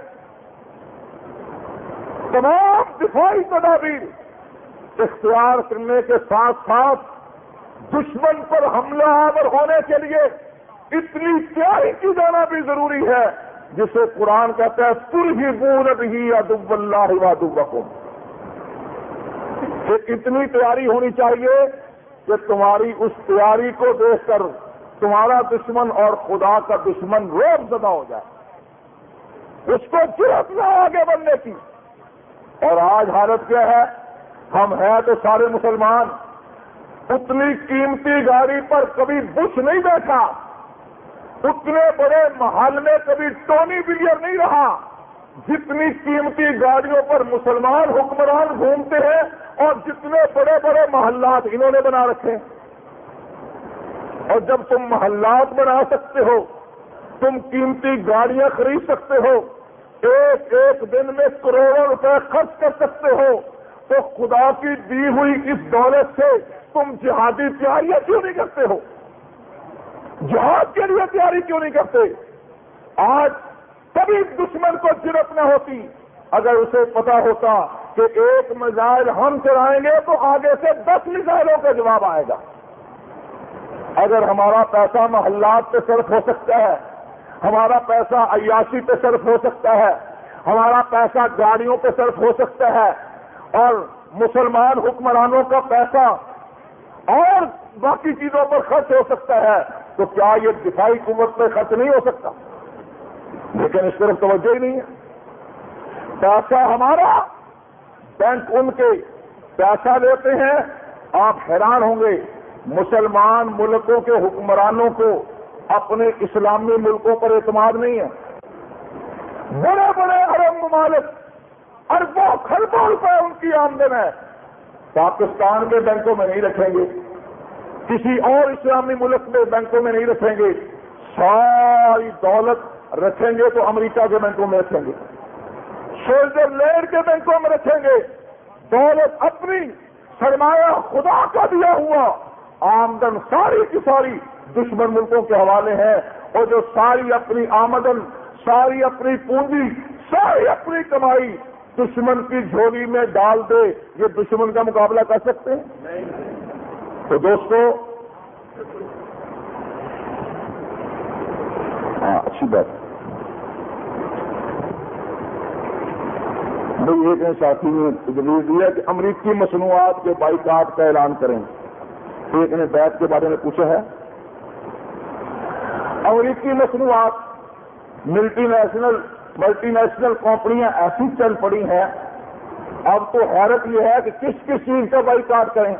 تمام دفاعی تدابیر اختیار کرنے کے ساتھ ساتھ دشمن پر حملہ آور ہونے کے لیے اتنی تیاری کی جانا بھی ضروری ہے، جسے قرآن کہتا ہے ترہبون بہ عدو اللہ وعدوکم، کہ اتنی تیاری ہونی چاہیے کہ تمہاری اس تیاری کو دیکھ کر تمہارا دشمن اور خدا کا دشمن روب زدہ ہو جائے، اس کو جرأت نہ آگے بڑھنے کی۔ اور آج حالت کیا ہے؟ ہم ہیں تو سارے مسلمان، اتنی قیمتی گاڑی پر کبھی بش نہیں بیٹھا، اتنے بڑے محل میں کبھی ٹونی بلیئر نہیں رہا جتنی قیمتی گاڑیوں پر مسلمان حکمران گھومتے ہیں اور جتنے بڑے بڑے محلات انہوں نے بنا رکھے۔ اور جب تم محلات بنا سکتے ہو، تم قیمتی گاڑیاں خرید سکتے ہو، ایک ایک دن میں کروڑوں روپے خرچ کر سکتے ہو، تو خدا کی دی ہوئی اس دولت سے تم جہادی تیاریاں کیوں نہیں کرتے ہو؟ جہاد کے لیے تیاری کیوں نہیں کرتے؟ آج کبھی دشمن کو جرأت نہ ہوتی اگر اسے پتا ہوتا کہ ایک میزائل ہم چلائیں گے تو آگے سے 10 میزائلوں کا جواب آئے گا۔ اگر ہمارا پیسہ محلات پہ صرف ہو سکتا ہے، ہمارا پیسہ عیاشی پہ صرف ہو سکتا ہے، ہمارا پیسہ گاڑیوں پہ صرف ہو سکتا ہے، اور مسلمان حکمرانوں کا پیسہ اور باقی چیزوں پر خرچ ہو سکتا ہے تو کیا یہ دفاعی قوت پہ خرچ نہیں ہو سکتا؟ لیکن اس طرف توجہ ہی نہیں ہے. پیسہ ہمارا، بینک ان کے پیسہ لیتے ہیں. آپ حیران ہوں گے مسلمان ملکوں کے حکمرانوں کو اپنے اسلامی ملکوں پر اعتماد نہیں ہے. بڑے بڑے عرب ممالک اربوں خربوں روپے ان کی آمدن ہے، پاکستان کے بینکوں میں نہیں رکھیں گے، کسی اور اسلامی ملک میں بینکوں میں نہیں رکھیں گے. ساری دولت رکھیں گے تو امریکہ کے بینکوں میں رکھیں گے، سوئٹزرلینڈ کے بینکوں میں رکھیں گے. دولت اپنی، سرمایہ خدا کا دیا ہوا، آمدن ساری کی ساری دشمن ملکوں کے حوالے ہے. اور جو ساری اپنی آمدن، ساری اپنی پونجی، ساری اپنی کمائی دشمن کی جھولی میں ڈال دے، یہ دشمن کا مقابلہ کر سکتے ہیں؟ تو دوستو، اچھی بات. بھائی ایک ساتھی نے تجویز دیا کہ امریکی مصنوعات کے بائیکاٹ کا اعلان کریں. ایک نے بیت کے بارے میں پوچھا ہے. امریکی مصنوعات، ملٹی نیشنل کمپنیاں ایسی چل پڑی ہیں، اب تو حیرت یہ ہے کہ کس کس چیز کا بائیکاٹ کریں.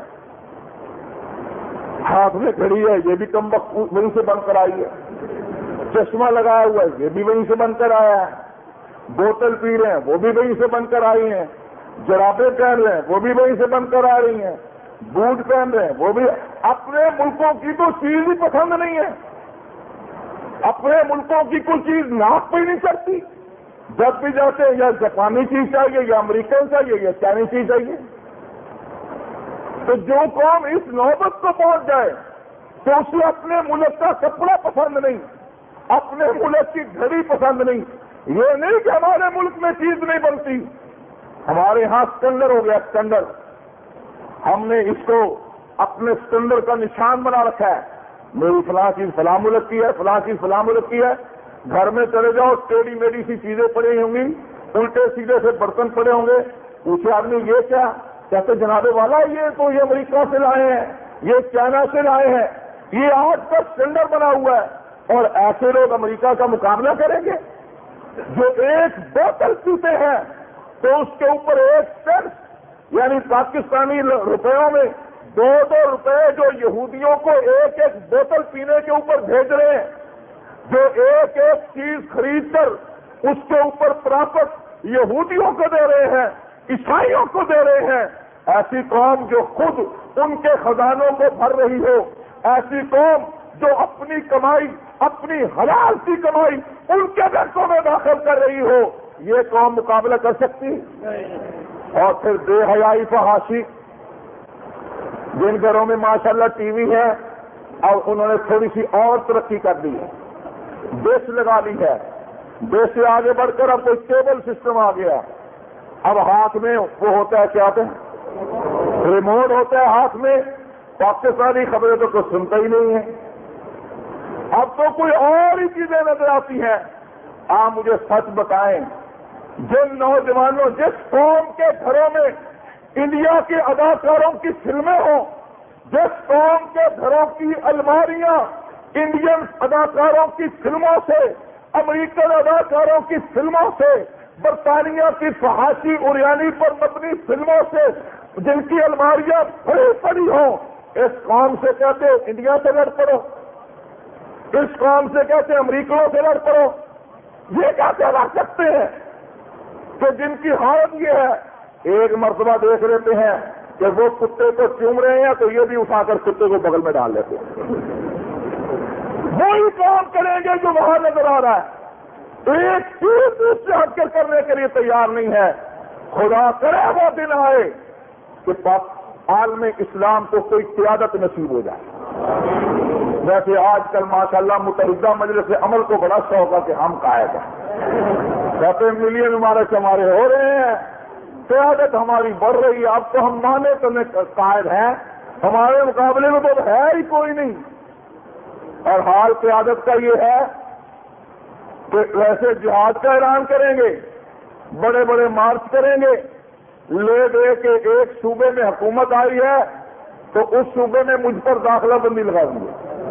ہاتھ میں گھڑی ہے، یہ بھی کم وقت وہیں سے بن کر آئی ہے. چشمہ لگایا ہوا ہے، یہ بھی وہیں سے بن کر آیا ہے. بوتل پی رہے ہیں، وہ بھی وہیں سے بن کر آئی ہیں. جرابیں پہن رہے ہیں، وہ بھی وہیں سے بن کر آ رہی ہیں. بوٹ پہن رہے ہیں، وہ بھی. اپنے ملکوں کی تو چیز ہی پسند نہیں ہے. اپنے ملکوں کی کوئی چیز ناک پہ ہی نہیں چڑھتی. جب بھی جاتے ہیں یا جاپانی چیز چاہیے، یا امریکن چاہیے، یا چائنیز چیز چاہیے. تو جو قوم اس نوبت کو پہنچ جائے تو اسے اپنے ملک کا کپڑا پسند نہیں، اپنے ملک کی گھڑی پسند نہیں. یہ نہیں کہ ہمارے ملک میں چیز نہیں بنتی. ہمارے ہاں اسٹینڈر ہو گیا، اسٹینڈر. ہم نے اس کو اپنے اسٹینڈر کا نشان بنا رکھا ہے. میری فلاں چیز فلاں ملک کی ہے، فلاں چیز فلاں ملک کی ہے. گھر میں چلے جاؤ، ٹیڑھی میڑھی سی چیزیں پڑی ہوں گی، الٹے سیدھے سے برتن پڑے ہوں گے. پوچھے آدمی یہ کیا؟ کہتے جناب والا یہ تو یہ امریکہ سے لائے ہیں، یہ چائنا سے لائے ہیں، یہ آج کا اسٹینڈر بنا ہوا ہے. اور ایسے لوگ امریکہ کا مقابلہ کریں گے جو ایک بوتل پیتے ہیں تو اس کے اوپر 1 سینٹ یعنی پاکستانی روپیوں میں 2 روپے جو یہودیوں کو ایک بوتل پینے کے اوپر بھیج رہے ہیں، جو ایک چیز خرید کر اس کے اوپر پرافٹ یہودیوں کو دے رہے ہیں، عیسائیوں کو دے رہے ہیں. ایسی قوم جو خود ان کے خزانوں کو بھر رہی ہو، ایسی قوم جو اپنی کمائی، اپنی حلال کی کمائی ان کے بینکوں میں داخل کر رہی ہو، یہ قوم مقابلہ کر سکتی؟ اور پھر بے حیائی فحاشی. جن گھروں میں ماشاءاللہ ٹی وی ہے، اور انہوں نے تھوڑی سی اور ترقی کر دی ہے، ڈش لگا لی ہے. ڈش سے آگے بڑھ کر اب کوئی کیبل سسٹم آ گیا. اب ہاتھ میں وہ ہوتا ہے، کیا ہوتا ہے، ریموٹ ہوتا ہے ہاتھ میں. پاکستانی خبریں تو کوئی سنتا ہی نہیں ہے. اب تو کوئی اور ہی چیزیں نظر آتی ہیں. آپ مجھے سچ بتائیں، جن نوجوانوں، جس قوم کے گھروں میں انڈیا کے اداکاروں کی فلمیں ہوں، جس قوم کے گھروں کی الماریاں انڈین اداکاروں کی فلموں سے، امریکن اداکاروں کی فلموں سے، برطانیہ کی فحاشی اریانی پر مبنی فلموں سے جن کی الماریاں بھری پڑی ہوں، اس قوم سے کہتے انڈیا سے لڑ پڑو، اس قوم سے کہتے امریکنوں سے لڑ پڑو. یہ کیسے لڑ سکتے ہیں کہ جن کی حالت یہ ہے، ایک مرتبہ دیکھ لیتے ہیں کہ وہ کتے کو چوم رہے ہیں تو یہ بھی اٹھا کر کتے کو بغل میں ڈال لیتے ہیں. وہی کام کریں گے جو وہاں نظر آ رہا ہے. ایک چیز اس سے ہٹ کر کرنے کے لیے تیار نہیں ہے. خدا کرے وہ دن آئے کہ عالم اسلام کو کوئی قیادت نصیب ہو جائے. ویسے آج کل ماشاءاللہ متحدہ مجلس عمل کو بڑا شوق ہے کہ ہم قائد ہیں، کہتے ملین مارچ ہمارے ہو رہے ہیں، قیادت ہماری بڑھ رہی ہے. اب تو ہم مانے تو قائد ہیں، ہمارے مقابلے میں تو ہے ہی کوئی نہیں. اور حال قیادت کا یہ ہے کہ ویسے جہاد کا اعلان کریں گے، بڑے بڑے مارچ کریں گے، لے دے کے ایک صوبے میں حکومت آئی ہے تو اس صوبے میں مجھ پر داخلہ بندی لگا دی.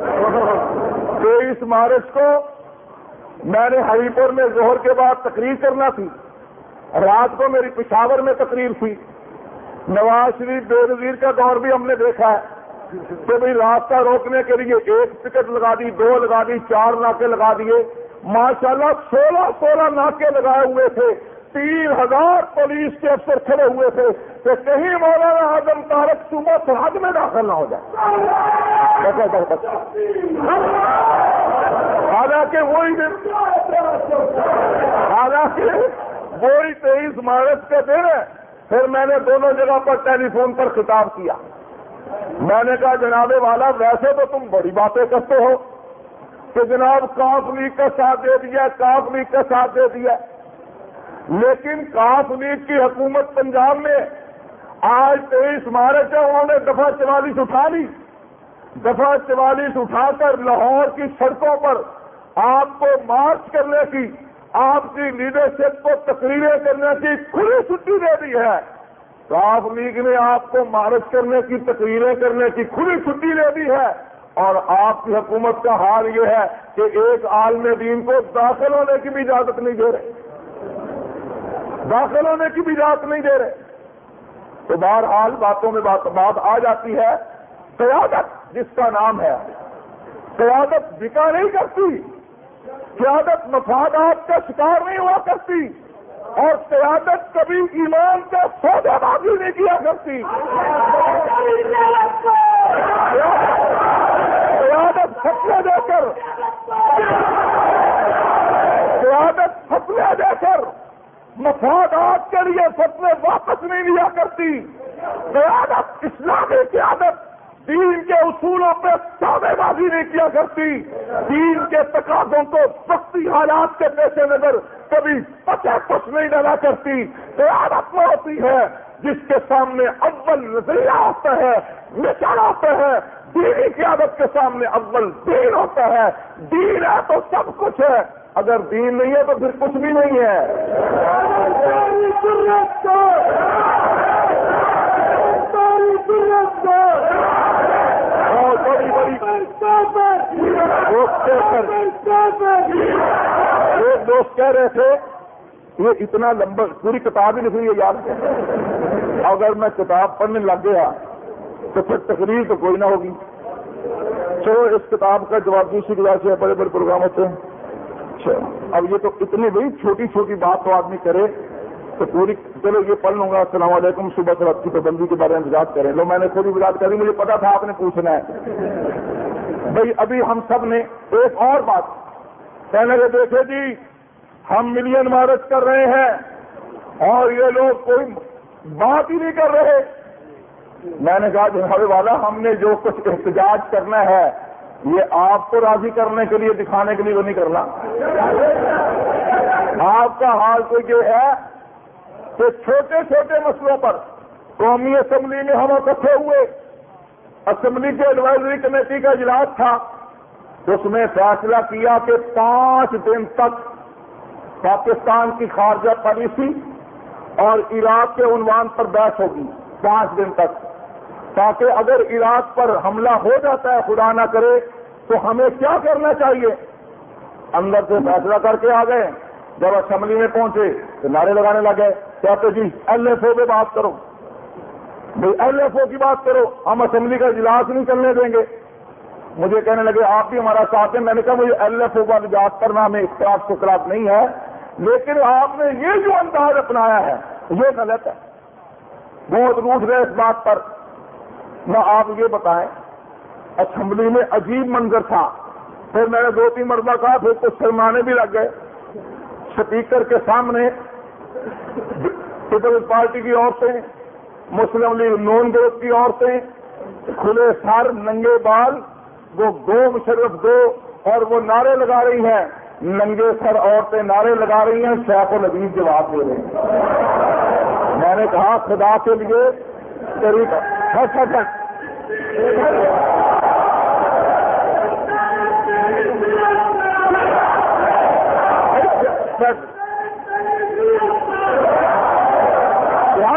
23 مارچ کو میں نے ہری پور میں ظہر کے بعد تقریر کرنا تھی. رات کو میری پشاور میں تقریر تھی. نواز شریف بے نظیر کا دور بھی ہم نے دیکھا ہے کہ بھئی راستہ روکنے کے لیے 1 ٹکٹ لگا دی, 2 لگا دی, 4 ناکے لگا دیے. ماشاءاللہ 16 ناکے لگائے ہوئے تھے. 3000 پولیس کے افسر کھڑے ہوئے تھے کہ کہیں مولانا اعظم طارق صوبہ سرحد میں داخل نہ ہو جائے. حالانکہ وہی 23 مارچ کا دن ہے. پھر میں نے دونوں جگہ پر ٹیلی فون پر خطاب کیا. میں نے کہا جناب والا ویسے تو تم بڑی باتیں کرتے ہو کہ جناب کاف لیگ کا ساتھ دے دیا, کاف لیگ کا ساتھ دے دیا, لیکن کاف لیگ کی حکومت پنجاب میں آج 23 مارچ ہے, انہوں نے دفعہ 44 اٹھا لی. دفعہ 44 اٹھا کر لاہور کی سڑکوں پر آپ کو مارچ کرنے کی, آپ کی لیڈرشپ کو تقریریں کرنے کی کھلی چھٹی دے دی ہے. کاف لیگ نے آپ کو مارچ کرنے کی, تقریریں کرنے کی کھلی چھٹی دے دی ہے. اور آپ کی حکومت کا حال یہ ہے کہ ایک عالم دین کو داخل ہونے کی بھی اجازت نہیں دے رہے, داخل ہونے کی بھی اجازت نہیں دے رہے. تو بہرحال باتوں میں بات آ جاتی ہے. قیادت جس کا نام ہے, قیادت بکا نہیں کرتی, قیادت مفادات کا شکار نہیں ہوا کرتی, اور قیادت کبھی ایمان کا سودا بازی نہیں کیا کرتی. قیادت فتوے دے کر, قیادت فتوے دے کر مفادات کے لیے فتوے واپس نہیں لیا کرتی. قیادت, اسلامی قیادت دین کے اصولوں پہ سودے بازی نہیں کیا کرتی. دین کے تقاضوں کو سختی حالات کے پیش نظر کبھی پچھے کچھ نہیں ڈالا کرتی. قیادت وہ ہوتی ہے جس کے سامنے اول نظریہ ہوتا ہے, مشن ہوتا ہے. دینی قیادت کے سامنے اول دین ہوتا ہے. دین ہے تو سب کچھ ہے, اگر دین نہیں ہے تو پھر کچھ بھی نہیں ہے. اور بڑی ایک دوست کہہ رہے تھے یہ اتنا لمبا, پوری کتاب ہی لکھ رہی ہے یار, اگر میں کتاب پڑھنے لگ گیا تو پھر تقریر تو کوئی نہ ہوگی. چلو اس کتاب کا جواب دوسری وجہ سے بڑے بڑے پروگرام ہوتے ہیں. اب یہ تو اتنی بڑی چھوٹی چھوٹی بات تو آدمی کرے تو پوری, چلو یہ پڑھ لوں گا. السلام علیکم, صبح سرحد کی پابندی کے بارے میں وضاحت کریں. لو میں نے خود ہی وضاحت کری, مجھے پتا تھا آپ نے پوچھنا ہے. بھائی ابھی ہم سب نے ایک اور بات کہنے کے دیکھے جی ہم ملین مارچ کر رہے ہیں اور یہ لوگ کوئی بات ہی نہیں کر رہے. میں نے کہا جناب والا ہم نے جو کچھ احتجاج کرنا ہے یہ آپ کو راضی کرنے کے لیے, دکھانے کے لیے وہ نہیں کرنا. آپ کا حال تو یہ ہے کہ چھوٹے چھوٹے مسئلوں پر قومی اسمبلی میں ہم اکٹھے ہوئے. اسمبلی کے ایڈوائزری کمیٹی کا اجلاس تھا, اس میں فیصلہ کیا کہ 5 دن تک پاکستان کی خارجہ پالیسی اور عراق کے عنوان پر بحث ہوگی. 5 دن تک, تاکہ اگر عراق پر حملہ ہو جاتا ہے خدا نہ کرے تو ہمیں کیا کرنا چاہیے. اندر سے فیصلہ کر کے آ گئے. جب اسمبلی میں پہنچے تو نعرے لگانے لگے, کہتے جی ایل ایف او پہ بات کرو, بھائی ایل ایف او کی بات کرو, ہم اسمبلی کا اجلاس نہیں چلنے دیں گے. مجھے کہنے لگے آپ بھی ہمارا ساتھ ہیں. میں نے کہا مجھے ایل ایف او کا اجلاس کرنا ہمیں اختلاف شکلاف نہیں ہے, لیکن آپ نے یہ جو انداز اپنایا ہے یہ غلط ہے. بہت روٹ گئے اس بات پر. نہ آپ یہ بتائیں, اسمبلی میں عجیب منظر تھا. پھر میں نے 2-3 مرتبہ کہا, پھر کچھ شرمانے بھی لگ گئے. اسپیکر کے سامنے پیپلز پارٹی کی عورتیں, مسلم لیگ نون گروپ کی عورتیں, کھلے سر ننگے بال, وہ گو مشرف گو, اور وہ نعرے لگا رہی ہیں. ننگے سر عورتیں نعرے لگا رہی ہیں, شیخ العزیز جواب دے رہے ہیں. میں نے کہا خدا کے لیے طریقہ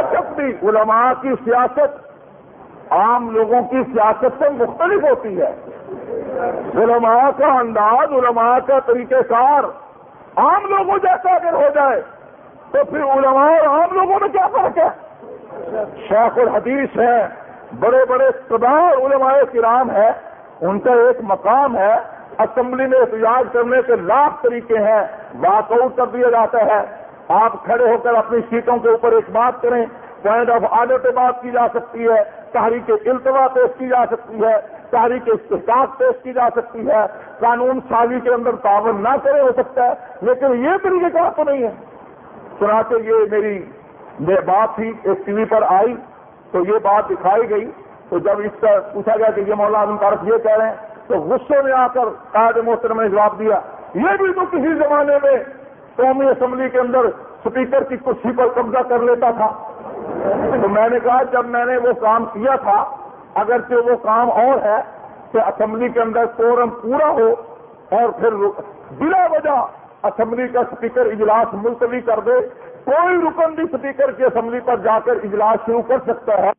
جب بھی علماء کی سیاست عام لوگوں کی سیاست سے مختلف ہوتی ہے، علماء کا انداز، علماء کا طریقہ کار عام لوگوں جیسا اگر ہو جائے تو پھر علماء اور عام لوگوں میں کیا فرق ہے؟ شیخ الحدیث ہے، بڑے بڑے قدار علماء کرام ہے، ان کا ایک مقام ہے، اسمبلی میں احتجاج کرنے کے لاکھ طریقے ہیں، واک آؤٹ کر دیا جاتا ہے، آپ کھڑے ہو کر اپنی سیٹوں کے اوپر ایک بات کریں، پوائنٹ آف آرڈر پہ بات کی جا سکتی ہے، تحریک التوا پیش کی جا سکتی ہے، تحریک استحقاق پیش کی جا سکتی ہے، قانون سازی کے اندر تعاون نہ کرے ہو سکتا ہے، لیکن یہ طریقہ کار تو نہیں ہے۔ چنانچہ یہ میری بات تھی، ایک ٹی وی پر آئی تو یہ بات دکھائی گئی، تو جب اس کا پوچھا گیا کہ یہ مولانا اعظم طارق یہ کہہ رہے ہیں تو غصے میں آ کر قائد محترم نے جواب دیا، یہ بھی تو کسی زمانے میں قومی اسمبلی کے اندر اسپیکر کی کرسی پر قبضہ کر لیتا تھا۔ تو میں نے کہا جب میں نے وہ کام کیا تھا، اگرچہ وہ کام اور ہے کہ اسمبلی کے اندر کورم پورا ہو اور پھر بلا وجہ اسمبلی کا اسپیکر اجلاس ملتوی کر دے، کوئی رکن بھی اسپیکر کی اسمبلی پر جا کر اجلاس شروع کر سکتا ہے۔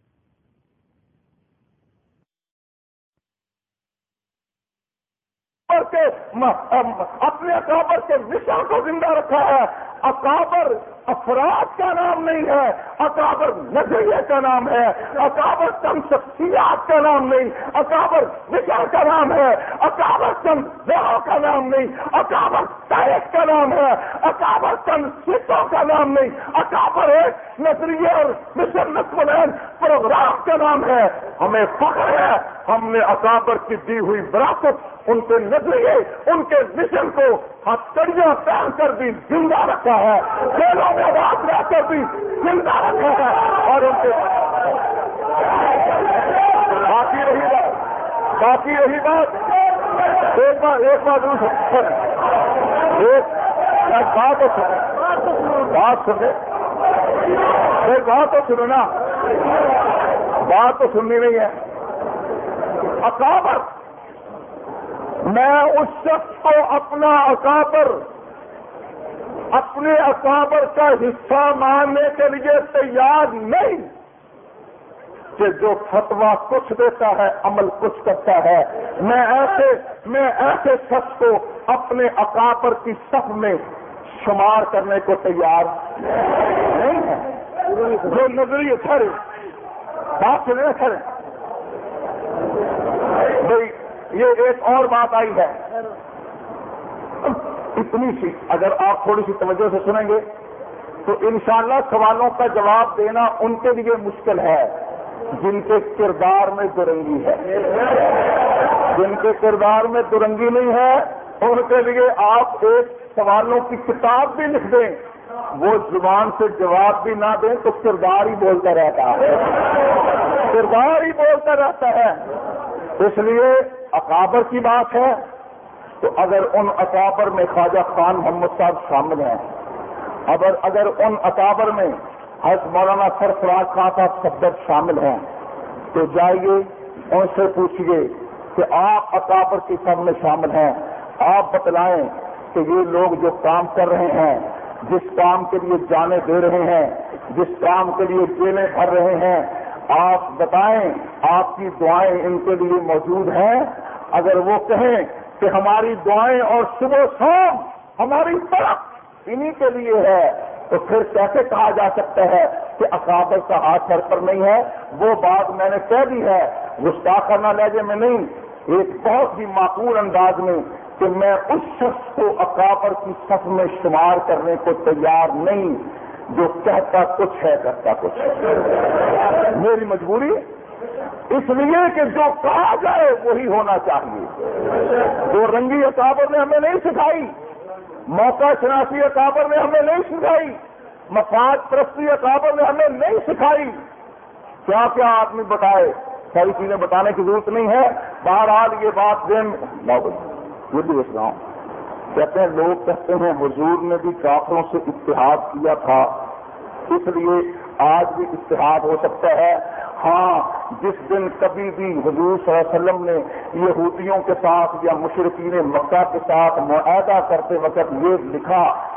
اپنے اکابر کے مشن کو زندہ رکھا ہے۔ اکابر افراد کا نام نہیں ہے، اکابر نظریے کا نام ہے، اکابر چند شخصیات کا نام نہیں، اکابر مشن کا نام ہے، اکابر چند لوگوں کا نام نہیں، اکابر تاریخ کا نام ہے، اکابر چند سکھوں کا نام نہیں، اکابر ایک نظریے اور مشن نسل پروگرام کا نام ہے۔ ہمیں فخر ہے ہم نے اکابر کی دی ہوئی وراثت، ان کے نظریے، ان کے مشن کو ہتھکڑیاں پہن کر بھی زندہ رکھا ہے، جیلوں میں رات رہ کر بھی زندہ رکھا ہے، اور ان کے باقی رہی بات ایک بات تو سننا، بات تو سننی نہیں ہے۔ اکابر، میں اس شخص کو اپنا اکابر، اپنے اکابر کا حصہ ماننے کے لیے تیار نہیں کہ جو فتویٰ کچھ دیتا ہے عمل کچھ کرتا ہے۔ میں ایسے شخص کو اپنے اکابر کی صف میں شمار کرنے کو تیار نہیں ہے۔ جو نظریے کھڑے بات سنیں کھڑے بھائی، یہ ایک اور بات آئی ہے اتنی سی، اگر آپ تھوڑی سی توجہ سے سنیں گے تو انشاءاللہ سوالوں کا جواب دینا ان کے لیے مشکل ہے جن کے کردار میں درنگی ہے۔ جن کے کردار میں درنگی نہیں ہے ان کے لیے آپ ایک سوالوں کی کتاب بھی لکھ دیں، وہ زبان سے جواب بھی نہ دیں تو کردار ہی بولتا رہتا ہے، کردار ہی بولتا رہتا ہے۔ اس لیے اکابر کی بات ہے تو اگر ان اکابر میں خواجہ خان محمد صاحب شامل ہیں، اگر ان اکابر میں حضرت مولانا سرفراز خان صاحب صدر شامل ہیں تو جائیے ان سے پوچھیے کہ آپ اکابر کی سب میں شامل ہیں، آپ بتلائیں کہ یہ لوگ جو کام کر رہے ہیں، جس کام کے لیے جانیں دے رہے ہیں، جس کام کے لیے جیلیں بھر رہے ہیں، آپ بتائیں آپ کی دعائیں ان کے لیے موجود ہیں؟ اگر وہ کہیں کہ ہماری دعائیں اور صبح شام ہماری طرف انہی کے لیے ہے تو پھر کیسے کہا جا سکتا ہے کہ اکابر کا ہاتھ سر پر نہیں ہے؟ وہ بات میں نے کہہ دی ہے، گستاخانہ لہجے میں نہیں، ایک بہت ہی معقول انداز میں کہ میں اس شخص کو اکابر کی صف میں شمار کرنے کو تیار نہیں جو کہتا کچھ ہے کرتا کچھ ہے۔ میری مجبوری اس لیے کہ جو کہا جائے وہی ہونا چاہیے۔ جو رنگی اکابر نے ہمیں نہیں سکھائی، موقع شناسی اکابر نے ہمیں نہیں سکھائی، مفاد پرستی اکابر نے ہمیں نہیں سکھائی، کیا کیا آدمی بتائے، ساری چیزیں بتانے کی ضرورت نہیں ہے۔ بہرحال یہ بات دین یہ بھی اس گاؤں کہتے ہیں، لوگ کہتے ہیں حضور نے بھی کافروں سے اتحاد کیا تھا، اس لیے آج بھی اتحاد ہو سکتا ہے۔ ہاں، جس دن کبھی بھی حضور صلی اللہ علیہ وسلم نے یہودیوں کے ساتھ یا مشرکین مکہ کے ساتھ معاہدہ کرتے وقت یہ لکھا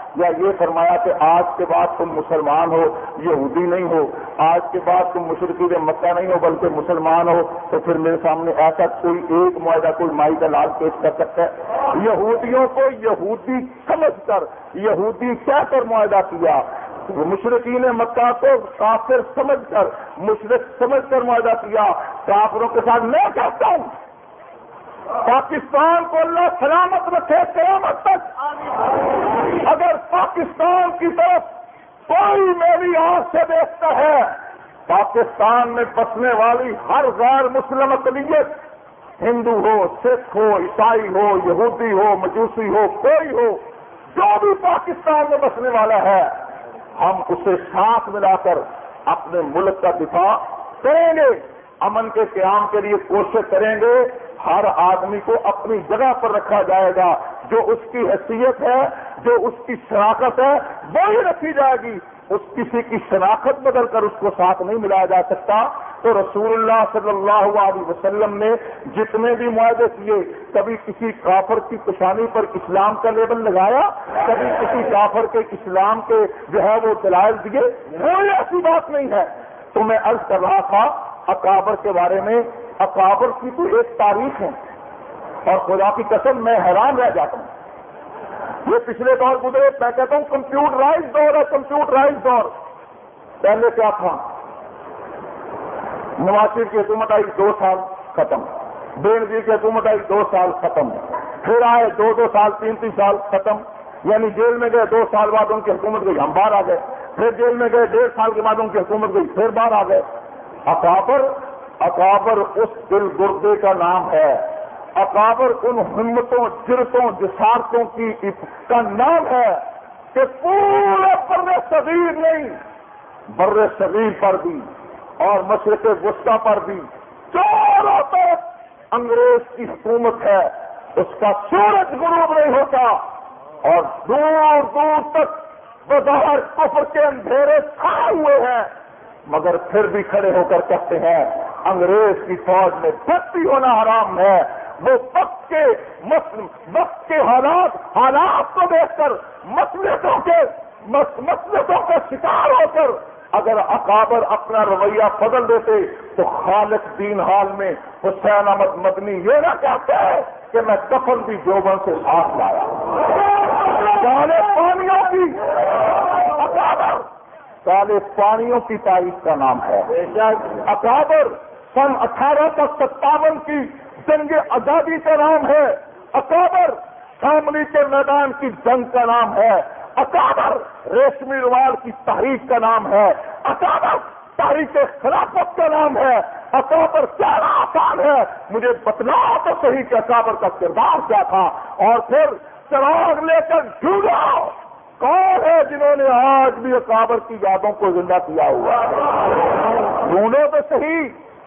یا یہ فرمایا کہ آج کے بعد تم مسلمان ہو، یہودی نہیں ہو، آج کے بعد تم مشرکین مکہ نہیں ہو بلکہ مسلمان ہو، تو پھر میرے سامنے ایسا کوئی ایک معاہدہ کوئی مائی کا لال پیش کر سکتا ہے؟ یہودیوں کو یہودی سمجھ کر، یہودی کہہ کر معاہدہ کیا، مشرکین مکہ کو کافر سمجھ کر، مشرک سمجھ کر معاہدہ کیا۔ کافروں کے ساتھ میں کہتا ہوں پاکستان کو اللہ سلامت رکھے قیامت تک، اگر پاکستان کی طرف کوئی میری آنکھ سے دیکھتا ہے، پاکستان میں بسنے والی ہر غیر مسلم اقلیت، ہندو ہو، سکھ ہو، عیسائی ہو، یہودی ہو، مجوسی ہو، کوئی ہو، جو بھی پاکستان میں بسنے والا ہے، ہم اسے ساتھ ملا کر اپنے ملک کا دفاع کریں گے، امن کے قیام کے لیے کوشش کریں گے۔ ہر آدمی کو اپنی جگہ پر رکھا جائے گا، جو اس کی حیثیت ہے، جو اس کی شناخت ہے وہی رکھی جائے گی، اس کسی کی شناخت بدل کر اس کو ساتھ نہیں ملایا جا سکتا۔ تو رسول اللہ صلی اللہ علیہ وسلم نے جتنے بھی معاہدے کیے، کبھی کسی کافر کی پیشانی پر اسلام کا لیبل لگایا، کبھی کسی کافر کے اسلام کے جو ہے وہ دلائل دیے، کوئی ایسی بات نہیں ہے۔ تو میں عرض کر رہا تھا اکابر کے بارے میں، اکابر کی تو ایک تاریخ ہے، اور خدا کی قسم میں حیران رہ جاتا ہوں۔ یہ پچھلے دور گزرے، میں کہتا ہوں کمپیوٹرائز دور ہے، کمپیوٹرائز دور۔ پہلے کیا تھا؟ نواز شریف کی حکومت آئی 2 سال ختم، بے نظیر کی حکومت آئی 2 سال ختم، پھر آئے 2 سال 3 سال ختم، یعنی جیل میں گئے 2 سال بعد ان کی حکومت گئی، ہم باہر آ گئے، پھر جیل میں گئے 1.5 سال کے بعد ان کی حکومت گئی، پھر باہر آ گئے۔ اکابر اس دل گردے کا نام ہے، اکابر ان ہمتوں، جرتوں، جسارتوں کا نام ہے کہ پورے بر صغیر نہیں، بر صغیر پر بھی اور مشرق وسطی پر بھی چاروں طرف انگریز کی حکومت ہے، اس کا سورج غروب نہیں ہوتا، اور دور دور تک بظاہر کفر کے اندھیرے چھائے ہوئے ہیں، مگر پھر بھی کھڑے ہو کر کہتے ہیں انگریز کی فوج میں بھرتی ہونا حرام ہے۔ وہ وقت کے حالات کو دیکھ کر مسلطوں کے شکار ہو کر اگر اکابر اپنا رویہ بدل دیتے تو خالق دین حال میں حسین احمد مدنی یہ نہ کہتا ہے کہ میں کفن بھی دیوبند سے ساتھ لایا۔ کالے پانیوں کی اکابر، کالے پانیوں کی تاریخ کا نام ہے۔ اکابر سن 1857 کی جنگ آزادی کا نام ہے، اکابر شاملی کے میدان کی جنگ کا نام ہے، اکابر ریشمی روال کی تحریک کا نام ہے، اکابر تحریک خلافت کا نام ہے، اکابر کہنا آسان ہے، مجھے بتلاؤ تو صحیح کہ اکابر کا کردار کیا تھا، اور پھر چراغ لے کر ڈھونڈو کون ہے جنہوں نے آج بھی اکابر کی یادوں کو زندہ کیا ہوا ہے؟ ڈھونڈو تو صحیح۔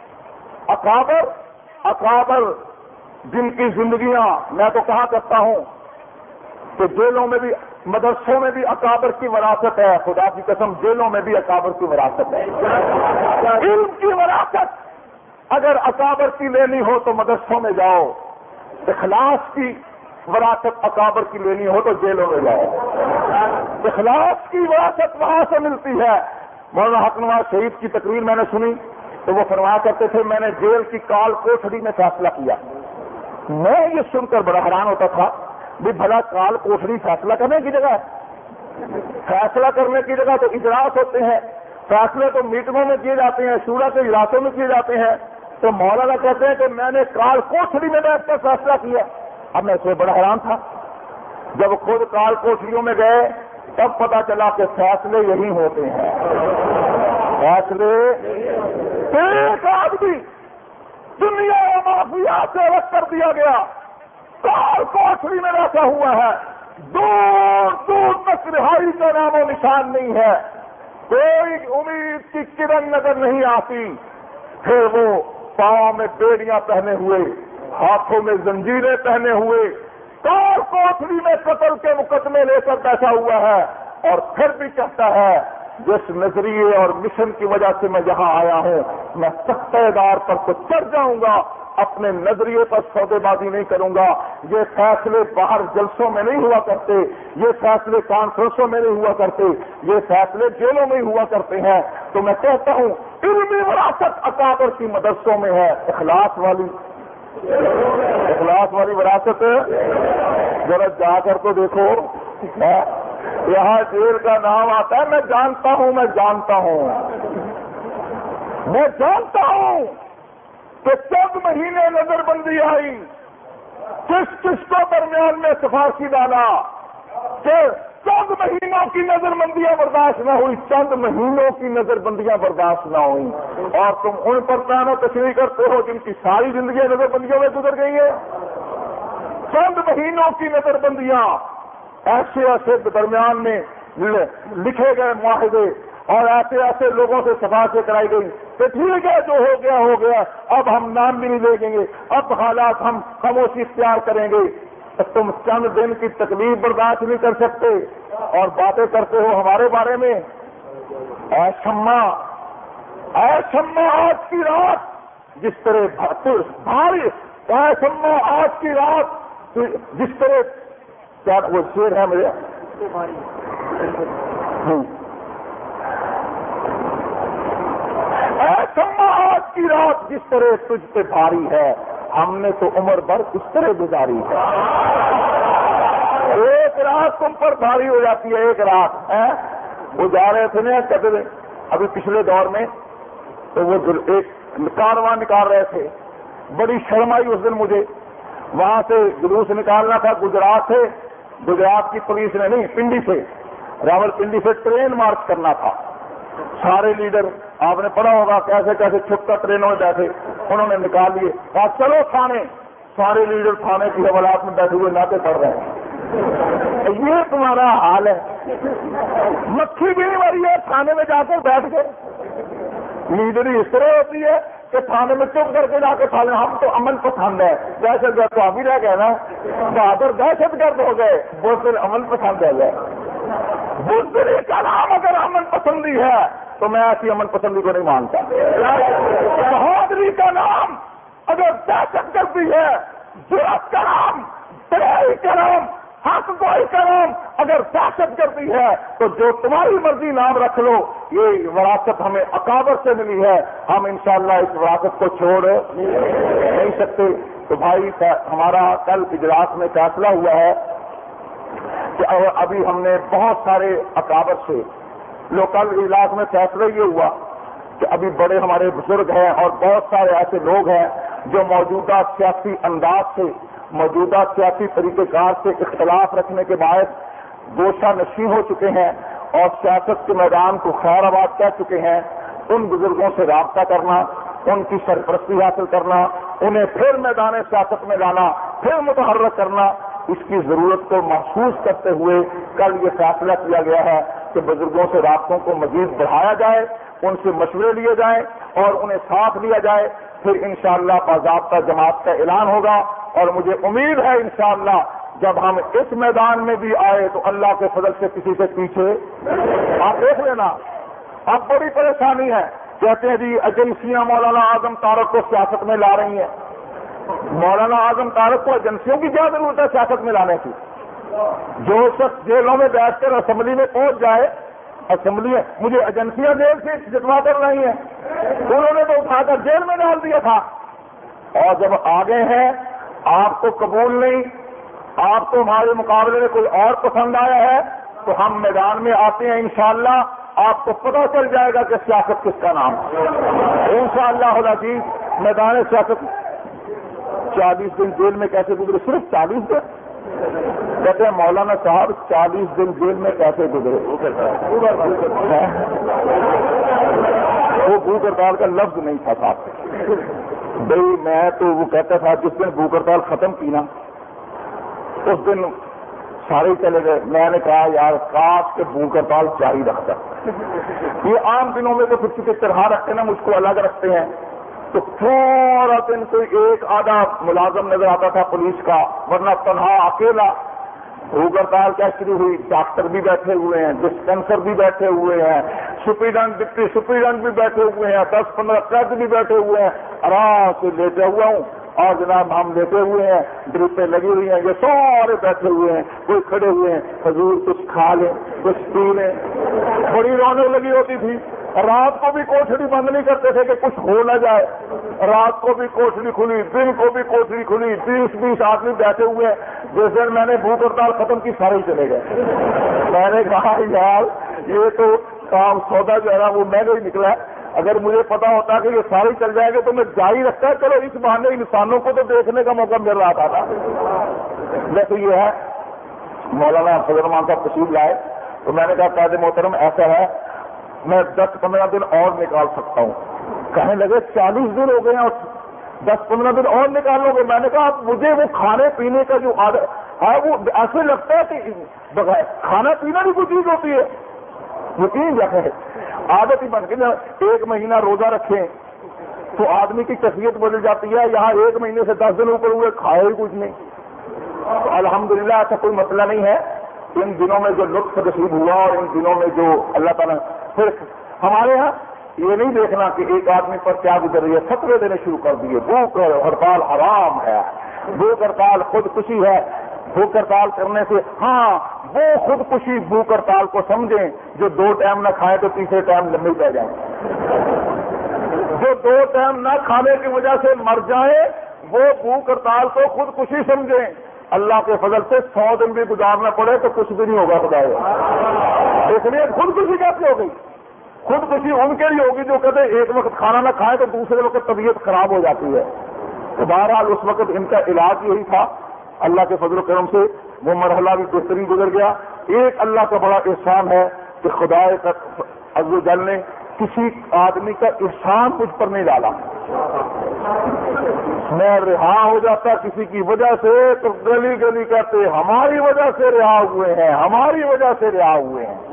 اکابر جن کی زندگیاں، میں تو کہا کرتا ہوں کہ جیلوں میں بھی، مدرسوں میں بھی اکابر کی وراثت ہے، خدا کی قسم جیلوں میں بھی اکابر کی وراثت ہے۔ علم کی وراثت اگر اکابر کی لینی ہو تو مدرسوں میں جاؤ، اخلاص کی وراثت اکابر کی لینی ہو تو جیلوں میں جاؤ، اخلاص کی وراثت وہاں سے ملتی ہے۔ مولانا حق نواز شہید کی تقریر میں نے سنی تو وہ فرمایا کرتے تھے میں نے جیل کی کال کوٹڑی میں فیصلہ کیا۔ میں یہ سن کر بڑا حیران ہوتا تھا بھی بھلا کال کوٹڑی فیصلہ کرنے کی جگہ ہے؟ فیصلہ کرنے کی جگہ تو اجلاس ہوتے ہیں، فیصلے تو میٹنگوں میں کیے جاتے ہیں، شورا کے اجلاسوں میں کیے جاتے ہیں۔ تو مولانا کہتے ہیں کہ میں نے کال کوٹڑی میں بیٹھ کر فیصلہ کیا۔ اب میں اس میں بڑا حیران تھا، جب خود کال کوٹڑیوں میں گئے تب پتا چلا کہ فیصلے یہی ہوتے ہیں، فیصلے ایک آدمی دنیا مافیا سے الگ کر دیا گیا، کال کوٹڑی میں بیٹھا ہوا ہے، دور دور تک رہائی کا نام و نشان نہیں ہے، کوئی امید کی کرن نظر نہیں آتی۔ پھر وہ پاؤں میں بیڑیاں پہنے ہوئے، ہاتھوں میں زنجیریں پہنے ہوئے، کال کوٹڑی میں قتل کے مقدمے لے کر بیٹھا ہوا ہے، اور پھر بھی کہتا ہے جس نظریے اور مشن کی وجہ سے میں یہاں آیا ہوں میں سختہ دار پر تو چڑھ جاؤں گا، اپنے نظریے پر سودے بازی نہیں کروں گا. یہ فیصلے باہر جلسوں میں نہیں ہوا کرتے, یہ فیصلے کانفرنسوں میں نہیں ہوا کرتے, یہ فیصلے جیلوں میں ہی ہوا کرتے ہیں. تو میں کہتا ہوں علمی وراثت اکابر کی مدرسوں میں ہے, اخلاص والی وراثت ذرا جا کر تو دیکھو. یہاں جیل کا نام آتا ہے, میں جانتا ہوں کہ چند مہینے نظر بندی آئی, کس کو درمیان میں سفارشی ڈالا کہ چند مہینوں کی نظر بندیاں برداشت نہ ہوئی, چند مہینوں کی نظر بندیاں برداشت نہ ہوئی, اور تم ان پر تعین تشریح کرتے ہو جن کی ساری زندگی نظر بندیوں میں گزر گئی ہے. چند مہینوں کی نظر بندیاں, ایسے درمیان میں لکھے گئے معاہدے اور ایسے لوگوں سے سفارشیں کرائی گئی کہ ٹھیک ہے جو ہو گیا, اب ہم نام بھی نہیں لے گے, اب حالات ہم خاموشی اختیار کریں گے. تم چند دن کی تکلیف برداشت نہیں کر سکتے اور باتیں کرتے ہو ہمارے بارے میں. اے شمع آج کی رات جس طرح بھاری, اے شمع آج کی رات جس طرح, کیا وہ شیر ہے مجھے, اے شمع آج کی رات جس طرح تجھ پہ بھاری ہے, ہم نے تو عمر بھر اس طرح گزاری ہے. ایک رات تم پر بھاری ہو جاتی ہے, ایک رات. وہ جا رہے تھے نا کہتے تھے ابھی پچھلے دور میں, تو وہ ایک کارواں نکال رہے تھے, بڑی شرم آئی اس دن مجھے. وہاں سے جلوس نکالنا تھا گجرات سے, گجرات کی پولیس نے نہیں, پنڈی سے, راول پنڈی سے ٹرین مارچ کرنا تھا. سارے لیڈر آپ نے پڑھا ہوگا کیسے چھپ کر ٹرینوں میں بیٹھے, انہوں نے نکال لیے, کہا چلو تھانے. سارے لیڈر تھانے کی حوالات میں بیٹھے ہوئے ناطے پڑھ رہے ہیں. یہ تمہارا حال ہے, مکھی بھی نہیں مری ہے تھانے میں جا کر بیٹھ کے. لیڈری اس طرح ہوتی ہے کہ تھانے میں چپ کر کے جا کے کھا لیں. ہم تو امن پسند ہے, دہشت گرد تو ابھی رہ گئے نا, بہادر دہشت گرد ہو گئے, وہ پھر امن پسند ہے. بزدلی کا نام اگر امن پسندی ہے تو میں ایسی امن پسندی کو نہیں مانتا. بہادری کا نام اگر دہشت گردی ہے, جرأت کا نام, تیرائی کا نام, حق گوئی کا نام اگر دہشت گردی ہے, تو جو تمہاری مرضی نام رکھ لو, یہ وراثت ہمیں اکابر سے ملی ہے, ہم انشاءاللہ اس وراثت کو چھوڑ نہیں سکتے. تو بھائی ہمارا کل اجلاس میں فیصلہ ہوا ہے کہ ابھی ہم نے بہت سارے اکابر سے, لوکل اجلاس میں فیصلہ یہ ہوا کہ ابھی بڑے ہمارے بزرگ ہیں اور بہت سارے ایسے لوگ ہیں جو موجودہ سیاسی انداز سے, موجودہ سیاسی طریقہ کار سے اختلاف رکھنے کے باعث گوشہ نشین ہو چکے ہیں اور سیاست کے میدان کو خیر آباد کہہ چکے ہیں. ان بزرگوں سے رابطہ کرنا, ان کی سرپرستی حاصل کرنا, انہیں پھر میدان سیاست میں لانا, پھر متحرک کرنا, اس کی ضرورت کو محسوس کرتے ہوئے کل یہ فیصلہ کیا گیا ہے کہ بزرگوں سے رابطوں کو مزید بڑھایا جائے, ان سے مشورے لیے جائیں اور انہیں ساتھ لیا جائے. پھر انشاءاللہ باضابطہ جماعت کا اعلان ہوگا, اور مجھے امید ہے انشاءاللہ جب ہم اس میدان میں بھی آئے تو اللہ کے فضل سے کسی سے پیچھے. آپ دیکھ لینا, اب بڑی پریشانی ہے, کہتے ہیں جی ایجنسیاں مولانا اعظم تارک کو سیاست میں لا رہی ہیں. مولانا اعظم تارک کو ایجنسیوں کی کیا ضرورت ہے سیاست میں لانے کی؟ جو شخص جیلوں میں بیٹھ کر اسمبلی میں پہنچ جائے, اسمبلی میں مجھے ایجنسیاں جیل سے جتوا کر رہی ہیں, انہوں نے تو اٹھا کر جیل میں ڈال دیا تھا. اور جب آگے ہیں آپ کو قبول نہیں, آپ کو ہمارے مقابلے میں کوئی اور پسند آیا ہے, تو ہم میدان میں آتے ہیں انشاءاللہ, آپ کو پتہ چل جائے گا کہ سیاست کس کا نام ہے. انشاءاللہ العزیز میدان سیاست. 40 دن جیل میں کیسے گزرے؟ صرف 40 دن. کہتے ہیں مولانا صاحب 40 دن جیل میں کیسے گزرے؟ وہ بھوک ہڑتال کا لفظ نہیں تھا صاحب. بھائی میں تو وہ کہتا تھا جس دن بھوک ہڑتال ختم کی نا اس دن سارے چلے گئے. میں نے کہا یار کاش کے بھوک ہڑتال جاری رکھتا. یہ عام دنوں میں تو پھر چونکہ تنہا رکھتے نا, مجھ کو الگ رکھتے ہیں, تو تھوڑا دن کوئی ایک آدھا ملازم نظر آتا تھا پولیس کا, ورنہ تنہا اکیلا. بھوک ہڑتال کیا شروع ہوئی, ڈاکٹر بھی بیٹھے ہوئے ہیں, ڈسپینسر بھی بیٹھے ہوئے ہیں, سپرنٹینڈنٹ ڈپٹی سپرنٹینڈنٹ بھی بیٹھے ہوئے ہیں, 10-15 قید بھی بیٹھے ہوئے ہیں, آرام سے لیٹا ہوا ہوں. اور جناب ہم لیٹے ہوئے ہیں، ڈرپیں لگی ہوئی ہیں، یہ سارے بیٹھے ہوئے ہیں، کوئی کھڑے ہوئے ہیں، حضور کچھ کھا لیں کچھ پی لیں۔ بڑی رونق لگی ہوتی تھی۔ رات کو بھی کوٹھڑی بند نہیں کرتے تھے کہ کچھ ہو نہ جائے، رات کو بھی کوٹھڑی کھلی، دن کو بھی کوٹھڑی کھلی، 20 آدمی بیٹھے ہوئے ہیں۔ جس دن میں نے بھوک ہڑتال ختم کی سارے ہی چلے گئے۔ میں نے کہا یار یہ تو کام سودا جو ہے نا وہ میں نہیں نکلا ہے، اگر مجھے پتا ہوتا کہ یہ سارے چل جائیں گے تو میں جاری رکھتا ہے، چلو اس بہانے انسانوں کو تو دیکھنے کا موقع مل رہا تھا۔ جیسے یہ ہے مولانا فضل الرحمان صاحب تشریف لائے تو میں نے کہا قائد محترم ایسا ہے میں 10-15 دن اور نکال سکتا ہوں۔ کہنے لگے 40 دن ہو گئے ہیں اور 10-15 دن اور نکال لو گے؟ میں نے کہا مجھے وہ کھانے پینے کا جو عادت ہے وہ ایسے لگتا ہے کہ بغیر کھانا پینا بھی کوئی چیز ہوتی ہے، یقین رکھے عادت ہی بن گئی نا۔ 1 مہینہ روزہ رکھیں تو آدمی کی کیفیت بدل جاتی ہے، یہاں 1 مہینے سے 10 دن اوپر ہوئے کھائے ہی کچھ نہیں۔ الحمدللہ ایسا کوئی مسئلہ نہیں ہے۔ ان دنوں میں جو لطف نصیب ہوا اور ان دنوں میں جو اللہ تعالیٰ پھر ہمارے ہاں یہ نہیں دیکھنا کہ ایک آدمی پر کیا گزر رہی ہے، فتوے دینے شروع کر دیے، بھوک ہڑتال حرام ہے، بھوک ہڑتال خودکشی ہے۔ بھوک ہڑتال کرنے سے ہاں وہ خودکشی بھوک ہڑتال کو سمجھیں جو 2 ٹائم نہ کھائے تو تیسرے ٹائم لمبے پہ جائیں، جو 2 ٹائم نہ کھانے کی وجہ سے مر جائیں وہ بھوک ہڑتال کو خودکشی سمجھیں۔ اللہ کے فضل سے 100 دن بھی گزارنا پڑے تو کچھ بھی نہیں ہوگا خدایا۔ اس لیے خودکشی کیسے ہو گئی؟ خودکشی ان کے لیے ہوگی جو کہتے ہیں ایک وقت کھانا نہ کھائے تو دوسرے وقت طبیعت خراب ہو جاتی ہے۔ تو بہرحال اس وقت ان کا علاج یہی تھا، اللہ کے فضل و کرم سے وہ مرحلہ بھی بہترین گزر گیا۔ ایک اللہ کا بڑا احسان ہے کہ خدا عز و جل نے کسی آدمی کا احسان مجھ پر نہیں ڈالا۔ میں رہا ہو جاتا کسی کی وجہ سے تو گلی گلی کہتے ہماری وجہ سے رہا ہوئے ہیں، ہماری وجہ سے رہا ہوئے ہیں۔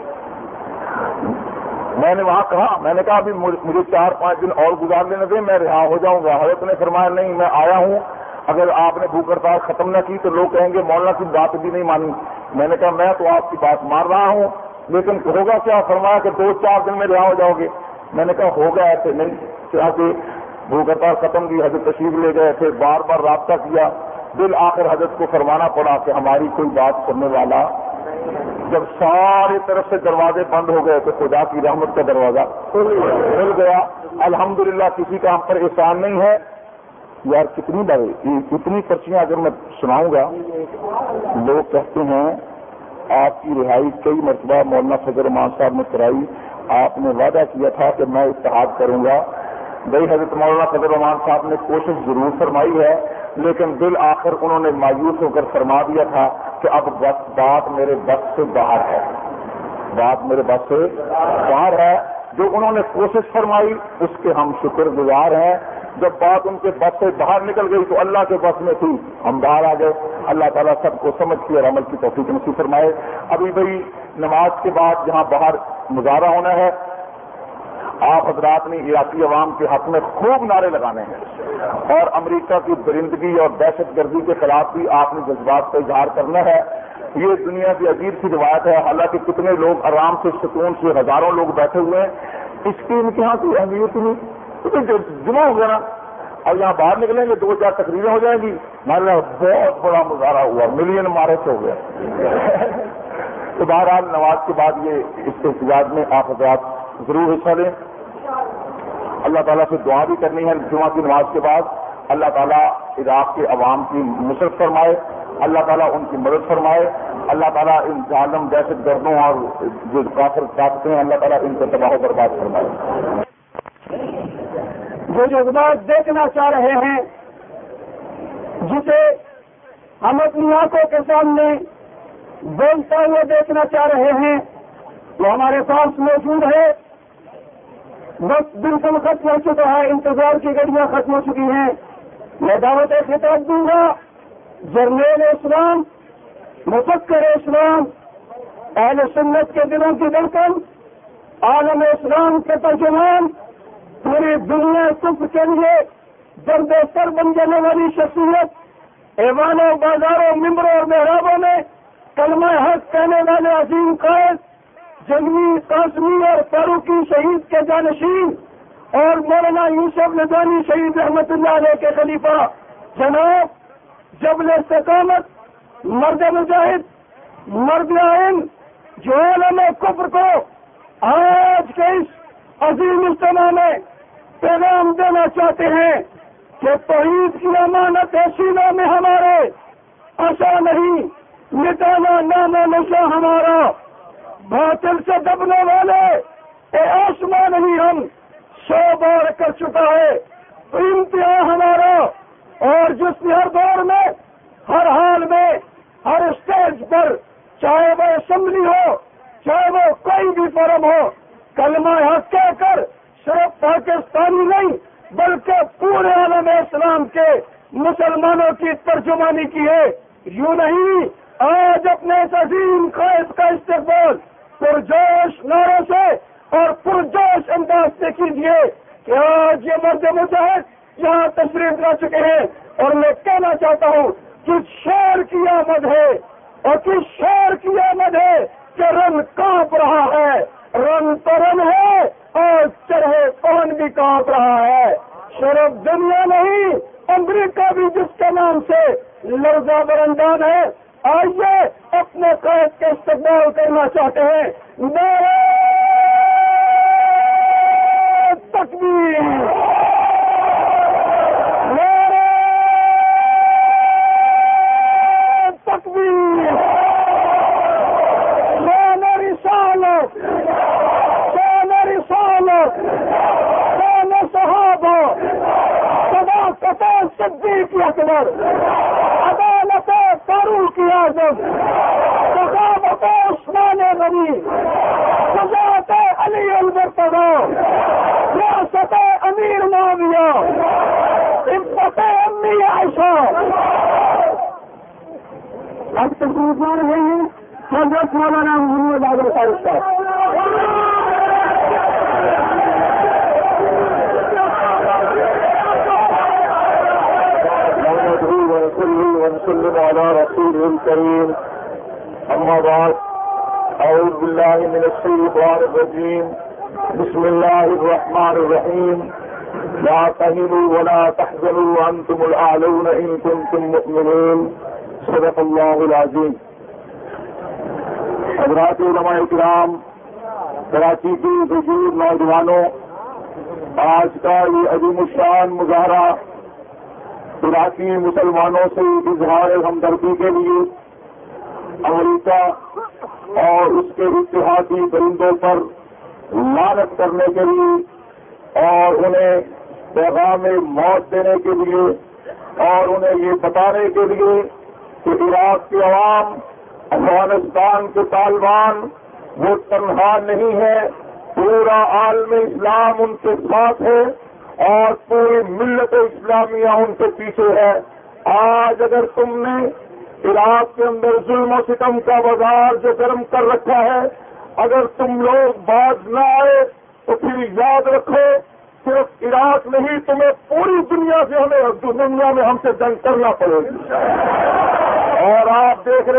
میں نے وہاں کہا، میں نے کہا ابھی مجھے 4-5 دن اور گزار لینے دیں میں رہا ہو جاؤں گا۔ حضرت نے فرمایا نہیں، میں آیا ہوں، اگر آپ نے بھوک ہڑتال ختم نہ کی تو لوگ کہیں گے مولانا کی بات بھی نہیں مانی۔ میں نے کہا میں تو آپ کی بات مان رہا ہوں لیکن ہوگا کیا؟ فرمایا کہ 2-4 دن میں رہا ہو جاؤ گے۔ میں نے کہا ہوگا ایسے نہیں، چاہتے بھوک ہڑتال ختم کی، حضرت تشریف لے گئے، پھر بار بار رابطہ کیا، بالآخر حضرت کو فرمانا پڑا کہ ہماری کوئی بات سننے والا۔ جب ساری طرف سے دروازے بند ہو گئے تو خدا کی رحمت کا دروازہ کھل گیا۔ الحمدللہ کسی کا ہم پر احسان نہیں ہے۔ یار کتنی بڑی کتنی پرچیاں اگر میں سناؤں گا، لوگ کہتے ہیں آپ کی رہائی کئی مرتبہ مولانا فضل الرحمان صاحب نے کرائی، آپ نے وعدہ کیا تھا کہ میں اتحاد کروں گا۔ بھائی حضرت مولانا فضل الرحمان صاحب نے کوشش ضرور فرمائی ہے لیکن بالآخر انہوں نے مایوس ہو کر فرما دیا تھا کہ اب بات میرے بس سے باہر ہے، بات میرے بس سے باہر ہے۔ جو انہوں نے کوشش فرمائی اس کے ہم شکر گزار ہیں۔ جب بات ان کے بس سے باہر نکل گئی تو اللہ کے بس میں تھی، ہم باہر آ گئے۔ اللہ تعالیٰ سب کو سمجھ کی اور عمل کی توفیق نصیب فرمائے۔ ابھی بھائی نماز کے بعد جہاں باہر مظاہرہ ہونا ہے، آپ حضرات نے عراقی عوام کے حق میں خوب نعرے لگانے ہیں اور امریکہ کی درندگی اور دہشت گردی کے خلاف بھی آپ نے جذبات کا اظہار کرنا ہے۔ یہ دنیا کی عجیب سی روایت ہے، حالانکہ کتنے لوگ آرام سے سکون سے ہزاروں لوگ بیٹھے ہوئے ہیں، اس کی ان کے یہاں کوئی اہمیت نہیں، جمع ہو گیا نا۔ اب یہاں باہر نکلیں گے 2-4 تقریریں ہو جائیں گی، مانا بہت بڑا مظاہرہ ہوا، ملین مارچ ہو گیا۔ تو بہرحال نماز کے بعد یہ اس احتجاج میں آپ حضرات ضرور حصہ لیں۔ اللہ تعالیٰ سے دعا بھی کرنی ہے جمعہ کی نماز کے بعد، اللہ تعالیٰ عراق کے عوام کی نصرت فرمائے، اللہ تعالیٰ ان کی مدد فرمائے، اللہ تعالیٰ ان ظالم دہشت گردوں اور جو کافر طاقتیں ہیں اللہ تعالیٰ ان کو تباہ و برباد فرمائے۔ جو جذبات دیکھنا چاہ رہے ہیں، جسے ہم اپنی آنکھوں کے سامنے بولتا ہوا دیکھنا چاہ رہے ہیں، وہ ہمارے پاس موجود ہے۔ وقت بالکل ختم ہو چکا ہے، انتظار کی گھڑیاں ختم ہو چکی ہیں۔ میں دعوت خطاب دوں گا جرنیل اسلام، مفکر اسلام، اہل سنت کے دلوں کی دھڑکن، عالم اسلام کے ترجمان، پوری دنیا کفر کے لیے درد سر بن جانے والی شخصیت، ایوانوں بازاروں ممبروں اور محرابوں میں کلمہ حق کہنے والے عظیم قائد، جنگی قاسمی اور فاروقی شہید کے جانشین اور مولانا یوسف نظامی شہید رحمت اللہ علیہ کے خلیفہ جناب جبل استقامت مرد مجاہد مرد آئین جو عالم کفر کو آج کے اس عظیم اجتماع میں پیغام دینا چاہتے ہیں کہ توحید کی امانت سینوں میں ہمارے آشا نہیں، مٹانا نام و نشہ ہمارا، باطل سے دبنے والے آسمان نہیں ہم 100 بار کر چکا ہے، تو امتحان ہمارا، اور جس نے ہر دور میں ہر حال میں ہر اسٹیج پر چاہے وہ اسمبلی ہو چاہے وہ کوئی بھی فورم ہو کلمہ حق کہہ کر صرف پاکستانی نہیں بلکہ پورے عالم اسلام کے مسلمانوں کی ترجمانی کی ہے۔ یوں نہیں، آج اپنے اس عظیم قائد کا استقبال پرجوش نعروں سے اور پرجوش انداز سے کیجیے کہ آج یہ مرد مجاہد یہاں تشریف لا چکے ہیں، اور میں کہنا چاہتا ہوں کس شعر کی آمد ہے اور کس شعر کی آمد ہے کہ رن کانپ رہا ہے، رن تو رن ہے اور چرہے پون بھی کانپ رہا ہے۔ صرف دنیا نہیں، امریکہ بھی جس کے نام سے لرزہ برندان ہے۔ آئیے اپنے قائد کا استقبال کرنا چاہتے ہیں۔ نعرہ تکبیر، نعرہ تکبیر، شان رسالت، شان رسالت، شان صحابہ، صداقت صدیق اکبر، عدالت فاروق اعظم، سخاوت عثمان غنی، شجاعت علی المرتضی، ریاست امیر معاویہ، عزت امی عائشہ۔ اب تشریف لا رہے ہیں حضرت مولانا محمد عادل فاروق صاحب۔ ونسلم على رسوله الكريم أما بعد أعوذ بالله من الشيطان الرجيم بسم الله الرحمن الرحيم لا تهنوا ولا تحزنوا وأنتم الأعلون إن كنتم مؤمنين صدق الله العظيم۔ حضرات علماء کرام، کراچی کی بزرگ نوجوانوں، آج کا یہ عظیم الشان مظاہرہ عراقی مسلمانوں سے اظہار ہمدردی کے لیے امریکہ اور اس کے اتحادی درندوں پر لعنت کرنے کے لیے اور انہیں پیغام موت دینے کے لیے اور انہیں یہ بتانے کے لیے کہ عراق کے عوام، افغانستان کے طالبان وہ تنہا نہیں ہے، پورا عالم اسلام ان کے ساتھ ہے اور پوری ملت اسلامیہ ان کے پیچھے ہے۔ آج اگر تم نے عراق کے اندر ظلم و ستم کا بازار جو گرم کر رکھا ہے، اگر تم لوگ باز نہ آئے تو پھر یاد رکھو صرف عراق نہیں، تمہیں پوری دنیا میں ہم سے جنگ کرنا پڑے گی۔ اور آپ دیکھ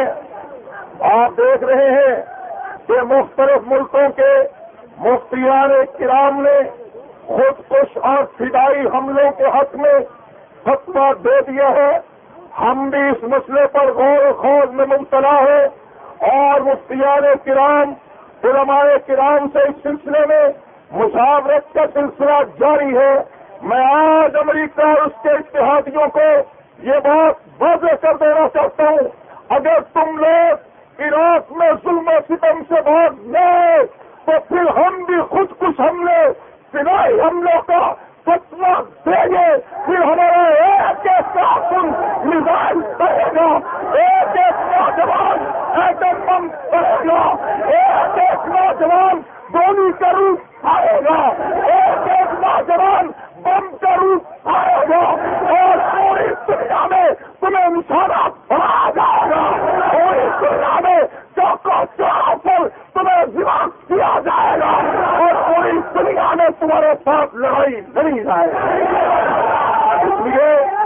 رہے ہیں کہ مختلف ملکوں کے مفتیان کرام نے خود کش اور فدائی حملوں کے حق میں فتویٰ دے دیا ہے۔ ہم بھی اس مسئلے پر غور و خوض میں مبتلا ہے اور مفتیان کرام، علماء کرام سے اس سلسلے میں مشاورت کا سلسلہ جاری ہے۔ میں آج امریکہ اور اس کے اتحادیوں کو یہ بات واضح کر دینا چاہتا ہوں، اگر تم لوگ عراق میں ظلم و ستم سے بھاگ گئے تو پھر ہم بھی خود کش حملے، فدائی حملوں کا فتویٰ دیں گے، پھر ہمارا ایک کارکن میزائل پڑے گا، ایک نوجوان ایٹم بم پڑے گا، ایک نوجوان گولی کا روپ آئے گا، ایک نوجوان بم کا روپ آئے گا، اور پوری دنیا میں تمہیں نشانہ بنایا جائے گا، پوری دنیا میں چوکوں چوراہوں پر تمہیں ذبح کیا جائے گا، اور پوری دنیا میں تمہارے ساتھ لڑائی لڑی جائے گی۔ اس لیے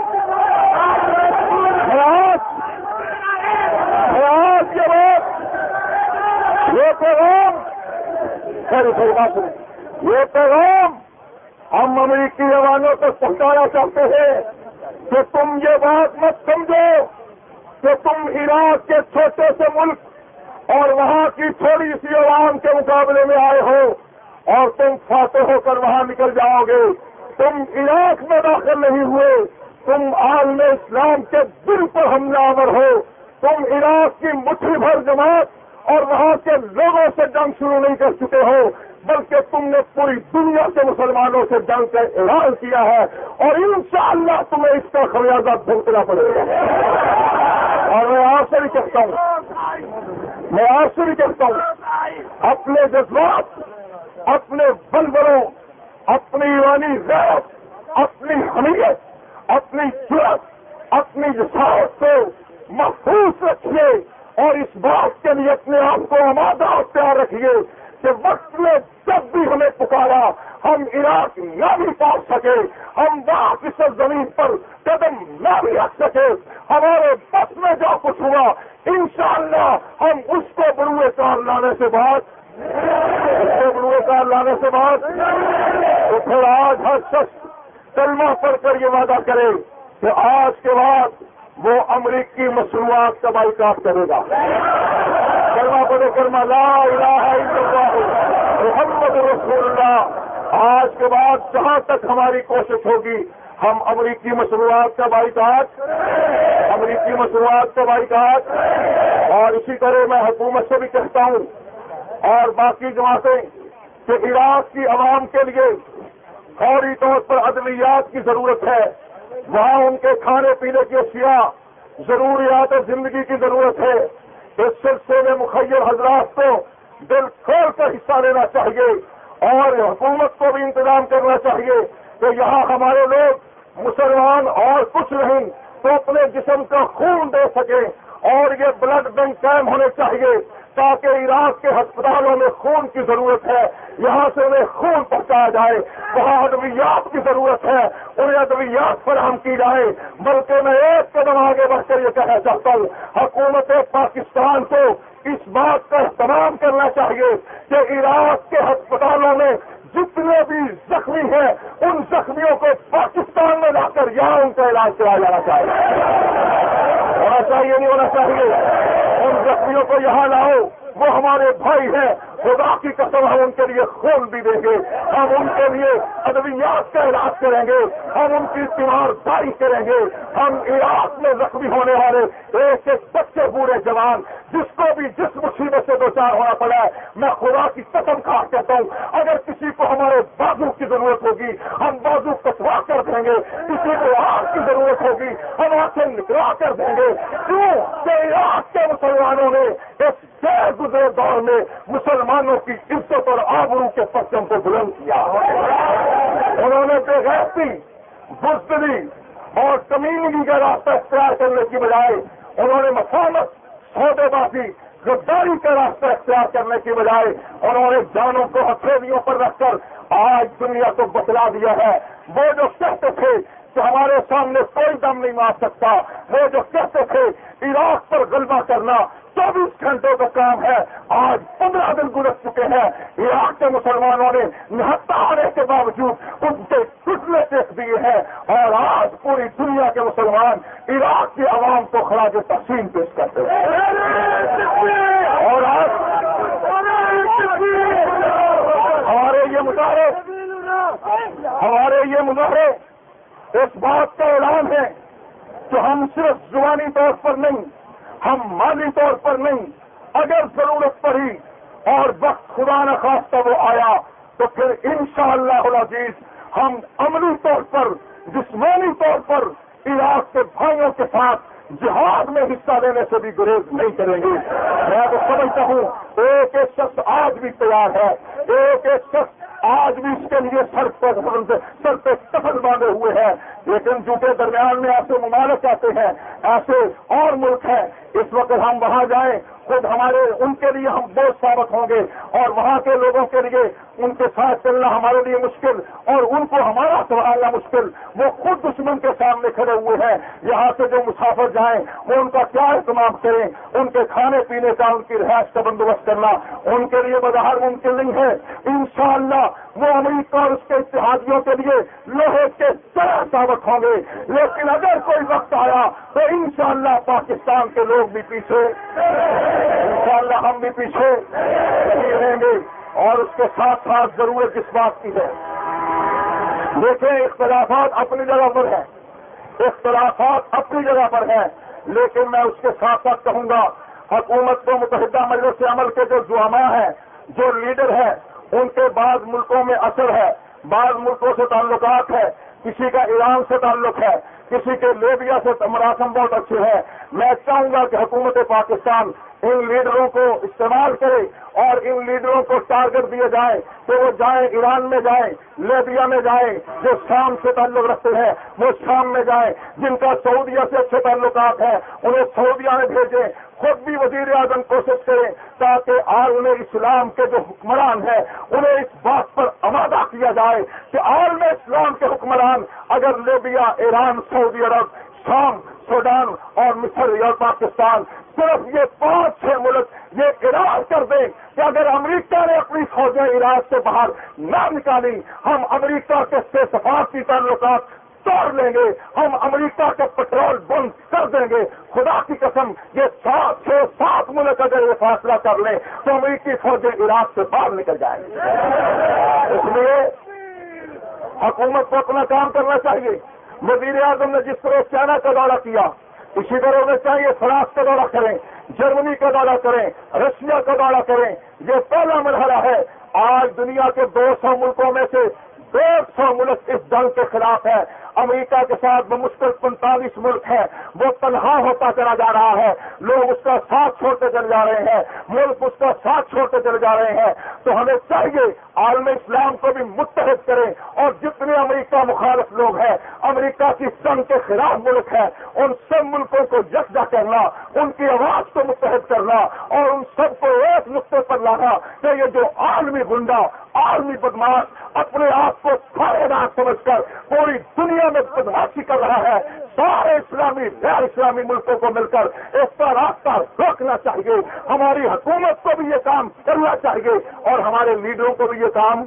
حیات کے بعد یہ پیغام ہم امریکی جوانوں کو پہنچانا چاہتے ہیں کہ تم یہ بات مت سمجھو کہ تم عراق کے چھوٹے سے ملک اور وہاں کی تھوڑی سی عوام کے مقابلے میں آئے ہو اور تم فاتح ہو کر وہاں نکل جاؤ گے. تم عراق میں داخل نہیں ہوئے, تم عالم اسلام کے دل پر حملہ آور ہو. تم عراق کی مٹھی بھر جماعت اور وہاں کے لوگوں سے جنگ شروع نہیں کر چکے ہو, بلکہ تم نے پوری دنیا کے مسلمانوں سے جنگ کا اعلان کیا ہے اور انشاءاللہ تمہیں اس کا خمیازہ بھگتنا پڑے گا. اور میں آپ سے بھی کہتا ہوں, اپنے جذبات, اپنے بلبلوں, اپنی ایمانی غیرت, اپنی حمیت, اپنی جرأت, اپنی جسارت کو محفوظ رکھیے اور اس بات کے لیے اپنے آپ کو آمادہ اور تیار رکھیے کہ وقت میں جب بھی ہمیں پکارا ہم عراق نہ بھی پہنچ سکے, ہم وہاں کی سرزمین پر قدم نہ بھی رکھ سکے, ہمارے بس میں جو کچھ ہوا انشاءاللہ ہم اس کو بروئے کار لانے سے بعد تو پھر آج ہر شخص کلمہ پڑھ کر یہ وعدہ کرے کہ آج کے بعد وہ امریکی مصنوعات کا بائیکاٹ کرے گا. کلمہ پڑھے کلمہ لا الہ الا اللہ محمد رسول اللہ. آج کے بعد جہاں تک ہماری کوشش ہوگی ہم امریکی مصنوعات کا بائیکاٹ اور اسی طرح میں حکومت سے بھی کہتا ہوں اور باقی جماعتیں کہ عراق کی عوام کے لیے فوری طور پر ادویات کی ضرورت ہے. وہاں ان کے کھانے پینے کی اشیاء, ضروریات زندگی کی ضرورت ہے. اس سلسلے میں مخیر حضرات کو دل کھول کر حصہ لینا چاہیے اور حکومت کو بھی انتظام کرنا چاہیے کہ یہاں ہمارے لوگ مسلمان اور کچھ نہیں تو اپنے جسم کا خون دے سکیں اور یہ بلڈ بینک قائم ہونے چاہیے تاکہ عراق کے ہسپتالوں میں خون کی ضرورت ہے, یہاں سے انہیں خون پہنچایا جائے. وہاں ادویات کی ضرورت ہے, انہیں ادویات فراہم کی جائے. بلکہ میں ایک قدم آگے بڑھ کر یہ کہنا چاہتا ہوں حکومت پاکستان کو اس بات کا اہتمام کرنا چاہیے کہ عراق کے ہسپتالوں میں جتنے بھی زخمی ہیں ان زخمیوں کو پاکستان میں لا کر یہاں ان کا علاج کرایا جانا چاہیے. ہونا چاہیے نہیں ہونا چاہیے؟ ان زخمیوں کو یہاں لاؤ, وہ ہمارے بھائی ہیں, خدا کی قسم ہم ان کے لیے خون بھی دیں گے, ہم ان کے لیے ادویات کا علاج کریں گے, ہم ان کی تیمارداری کریں گے. ہم عراق میں زخمی ہونے والے ایک ایک بچے بوڑھے جوان جس کو بھی جس مصیبت سے دو چار ہونا پڑا ہے, میں خدا کی قسم کھا کہتا ہوں اگر کسی کو ہمارے بازو کی ضرورت ہوگی ہم بازو کٹوا کر دیں گے, کسی کو آنکھ کی ضرورت ہوگی ہم آنکھیں نکلا کر دیں گے. کیوں کہ عراق کے مسلمانوں نے اس غیر گزرے دور میں مسلمانوں کی عزت اور آبرو کے پرچم کو بلند کیا. انہوں نے بے غیرتی, بزدلی اور کمینگی کا راستہ اختیار کرنے کی بجائے انہوں نے مسالت, سودے بازی, غداری کا راستہ اختیار کرنے کی بجائے انہوں نے جانوں کو ہتھیلیوں پر رکھ کر آج دنیا کو بتلا دیا ہے. وہ جو کہتے تھے کہ ہمارے سامنے کوئی دم نہیں مار سکتا, وہ جو کہتے تھے عراق پر غلبہ کرنا 24 گھنٹوں کا کام ہے, آج 15 دن گزر چکے ہیں. عراق کے مسلمانوں نے نہتا ہونے کے باوجود ان کے گھٹنے ٹیک دیے ہیں اور آج پوری دنیا کے مسلمان عراق کی عوام کو خراج تحسین پیش کرتے ہیں. اور آج ہمارے یہ مظاہرے اس بات کا اعلان ہے کہ ہم صرف زبانی طور پر نہیں, ہم مالی طور پر نہیں, اگر ضرورت پڑی اور وقت خدا نہ خواستہ وہ آیا تو پھر انشاءاللہ العزیز ہم عملی طور پر, جسمانی طور پر عراق کے بھائیوں کے ساتھ جہاد میں حصہ لینے سے بھی گریز نہیں کریں گے. میں تو سمجھتا ہوں ایک ایک شخص آج بھی تیار ہے, ایک ایک شخص آج بھی اس کے لیے سر پہ کفن باندھے ہوئے ہیں. لیکن جوتے درمیان میں ایسے ممالک آتے ہیں, ایسے اور ملک ہیں, اس وقت ہم وہاں جائیں خود ان کے لیے ہم بوجھ ثابت ہوں گے، اور وہاں کے لوگوں کے لیے ان کے ساتھ چلنا ہمارے لیے مشکل اور ان کو ہمارا سنبھالنا مشکل۔ وہ خود دشمن کے سامنے کھڑے ہوئے ہیں۔ یہاں سے جو مسافر جائیں وہ ان کا کیا اہتمام کریں، ان کے کھانے پینے کا، ان کی رہائش کا بندوبست کرنا ان کے لیے بظاہر ممکن نہیں ہے۔ انشاءاللہ وہ امریکہ اور اس کے اتحادیوں کے لیے لوہے کے طرح ثابت ہوں گے، لیکن اگر کوئی وقت آیا تو انشاءاللہ پاکستان کے لوگ بھی پیچھے، انشاءاللہ ہم بھی پیچھے نہیں رہیں گے۔ اور اس کے ساتھ ساتھ ضرورت اس بات کی ہے، دیکھیں اختلافات اپنی جگہ پر ہیں، اختلافات اپنی جگہ پر ہیں، لیکن میں اس کے ساتھ ساتھ کہوں گا حکومت کو متحدہ مجلس عمل کے جو زعماء ہیں، جو لیڈر ہیں، ان کے بعض ملکوں میں اثر ہے، بعض ملکوں سے تعلقات ہے، کسی کا ایران سے تعلق ہے، کسی کے لیبیا سے مراسم بہت اچھے ہیں۔ میں چاہوں گا کہ حکومت پاکستان ان لیڈروں کو استعمال کرے اور ان لیڈروں کو ٹارگٹ دیے جائے کہ وہ جائیں ایران میں جائیں، لیبیا میں جائیں، جو شام سے تعلق رکھتے ہیں وہ شام میں جائیں، جن کا سعودیہ سے اچھے تعلقات ہیں انہیں سعودیہ میں بھیجیں، خود بھی وزیر اعظم کوشش کریں تاکہ عالم اسلام کے جو حکمران ہیں انہیں اس بات پر آمادہ کیا جائے کہ عالم اسلام کے حکمران اگر لیبیا، ایران، سعودی عرب، شام، سوڈان اور مصر اور پاکستان، صرف یہ 5-6 ملک یہ اعلان کر دیں کہ اگر امریکہ نے اپنی فوجیں عراق سے باہر نہ نکالی، ہم امریکہ کے سفارتی تعلقات توڑ لیں گے، ہم امریکہ کے پٹرول بند کر دیں گے۔ خدا کی قسم یہ 7 ملک اگر یہ فیصلہ کر لیں تو امریکی فوجیں عراق سے باہر نکل جائیں گی۔ اس لیے حکومت کو اپنا کام کرنا چاہیے۔ وزیر اعظم نے جس طرح چائنا کا دورہ کیا اسی طرح انہیں چاہیے فرانس کا دورہ کریں، جرمنی کا دورہ کریں، رشیا کا دورہ کریں۔ یہ پہلا مرحلہ ہے۔ آج دنیا کے 200 ملکوں میں سے 150 ملک اس جنگ کے خلاف ہے۔ امریکہ کے ساتھ بمشکل 45 ملک ہے، وہ تنہا ہوتا چلا جا رہا ہے، لوگ اس کا ساتھ چھوڑتے چلے جا رہے ہیں، ملک اس کا ساتھ چھوڑتے چلے جا رہے ہیں۔ تو ہمیں چاہیے عالم اسلام کو بھی متحد کریں اور جتنے امریکہ مخالف لوگ ہیں، امریکہ کی جنگ کے خلاف ملک ہیں، ان سب ملکوں کو یکجا کرنا، ان کی آواز کو متحد کرنا اور ان سب کو ایک نقطے پر لانا کہ یہ جو عالمی گنڈا، عالمی بدماش اپنے آپ کو سارے دار سمجھ کر پوری دنیا میں بدماشی کر رہا ہے، سارے اسلامی غیر اسلامی ملکوں کو مل کر اس کا راستہ روکنا چاہیے۔ ہماری حکومت کو بھی یہ کام کرنا چاہیے اور ہمارے لیڈروں کو بھی یہ کام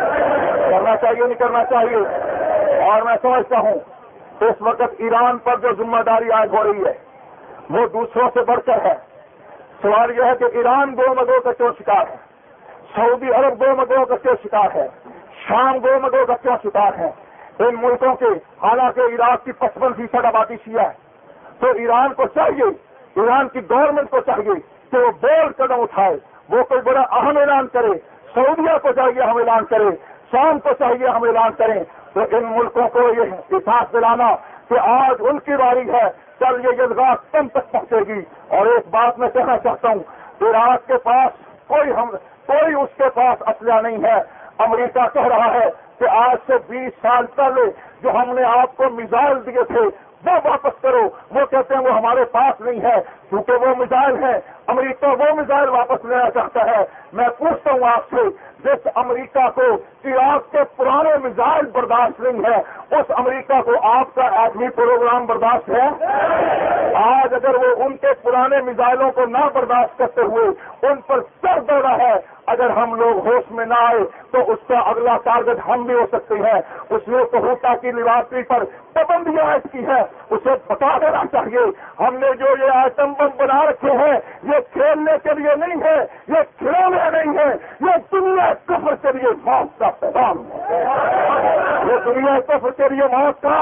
کرنا چاہیے، نہیں کرنا چاہیے۔ اور میں سمجھتا ہوں اس وقت ایران پر جو ذمہ داری عائد ہو رہی ہے وہ دوسروں سے بڑھ کر ہے۔ سوال یہ ہے کہ ایران گو مگو کا کیوں شکار ہے، سعودی عرب گو مگو کا کیوں شکار ہے، شام گو مگو کا کیوں شکار ہے؟ ان ملکوں کے حالانکہ عراق کی 55% آبادی شیعہ ہے، تو ایران کو چاہیے، ایران کی گورنمنٹ کو چاہیے کہ وہ بولڈ قدم اٹھائے، وہ کوئی بڑا اہم اعلان کرے۔ سعودیہ کو چاہیے ہم اعلان کریں، شام کو چاہیے ہم اعلان کریں، تو ان ملکوں کو یہ احساس دلانا کہ آج ان کی باری ہے، کل یہ جذبات تم تک پہنچے گی۔ اور ایک بات میں کہنا چاہتا ہوں، عراق کے پاس کوئی اس کے پاس اسلحہ نہیں ہے۔ امریکہ کہہ رہا ہے کہ آج سے 20 سال پہلے جو ہم نے آپ کو میزائل دیے تھے وہ واپس کرو۔ وہ کہتے ہیں وہ ہمارے پاس نہیں ہے کیونکہ وہ میزائل ہے، امریکہ وہ میزائل واپس لینا چاہتا ہے۔ میں پوچھتا ہوں آپ سے، جس امریکہ کو عراق کے پرانے میزائل برداشت نہیں ہے، اس امریکہ کو آپ کا ایٹمی پروگرام برداشت ہے؟ آج اگر وہ ان کے پرانے میزائلوں کو نہ برداشت کرتے ہوئے ان پر سر دوڑا ہے، اگر ہم لوگ ہوش میں نہ آئے تو اس کا اگلا ٹارگٹ ہم بھی ہو سکتے ہیں۔ اس نے کوہوٹا کی لیبارٹری پر پابندیاں عائد کی ہے، اسے بتا دینا چاہیے ہم نے جو یہ ایٹم بم بنا رکھے ہیں یہ کھیلنے کے لیے نہیں ہے، یہ کھلونے نہیں ہے، یہ دنیا کفر کے لیے موت کا پیغام ہے، یہ دنیا کفر کے لیے موت کا،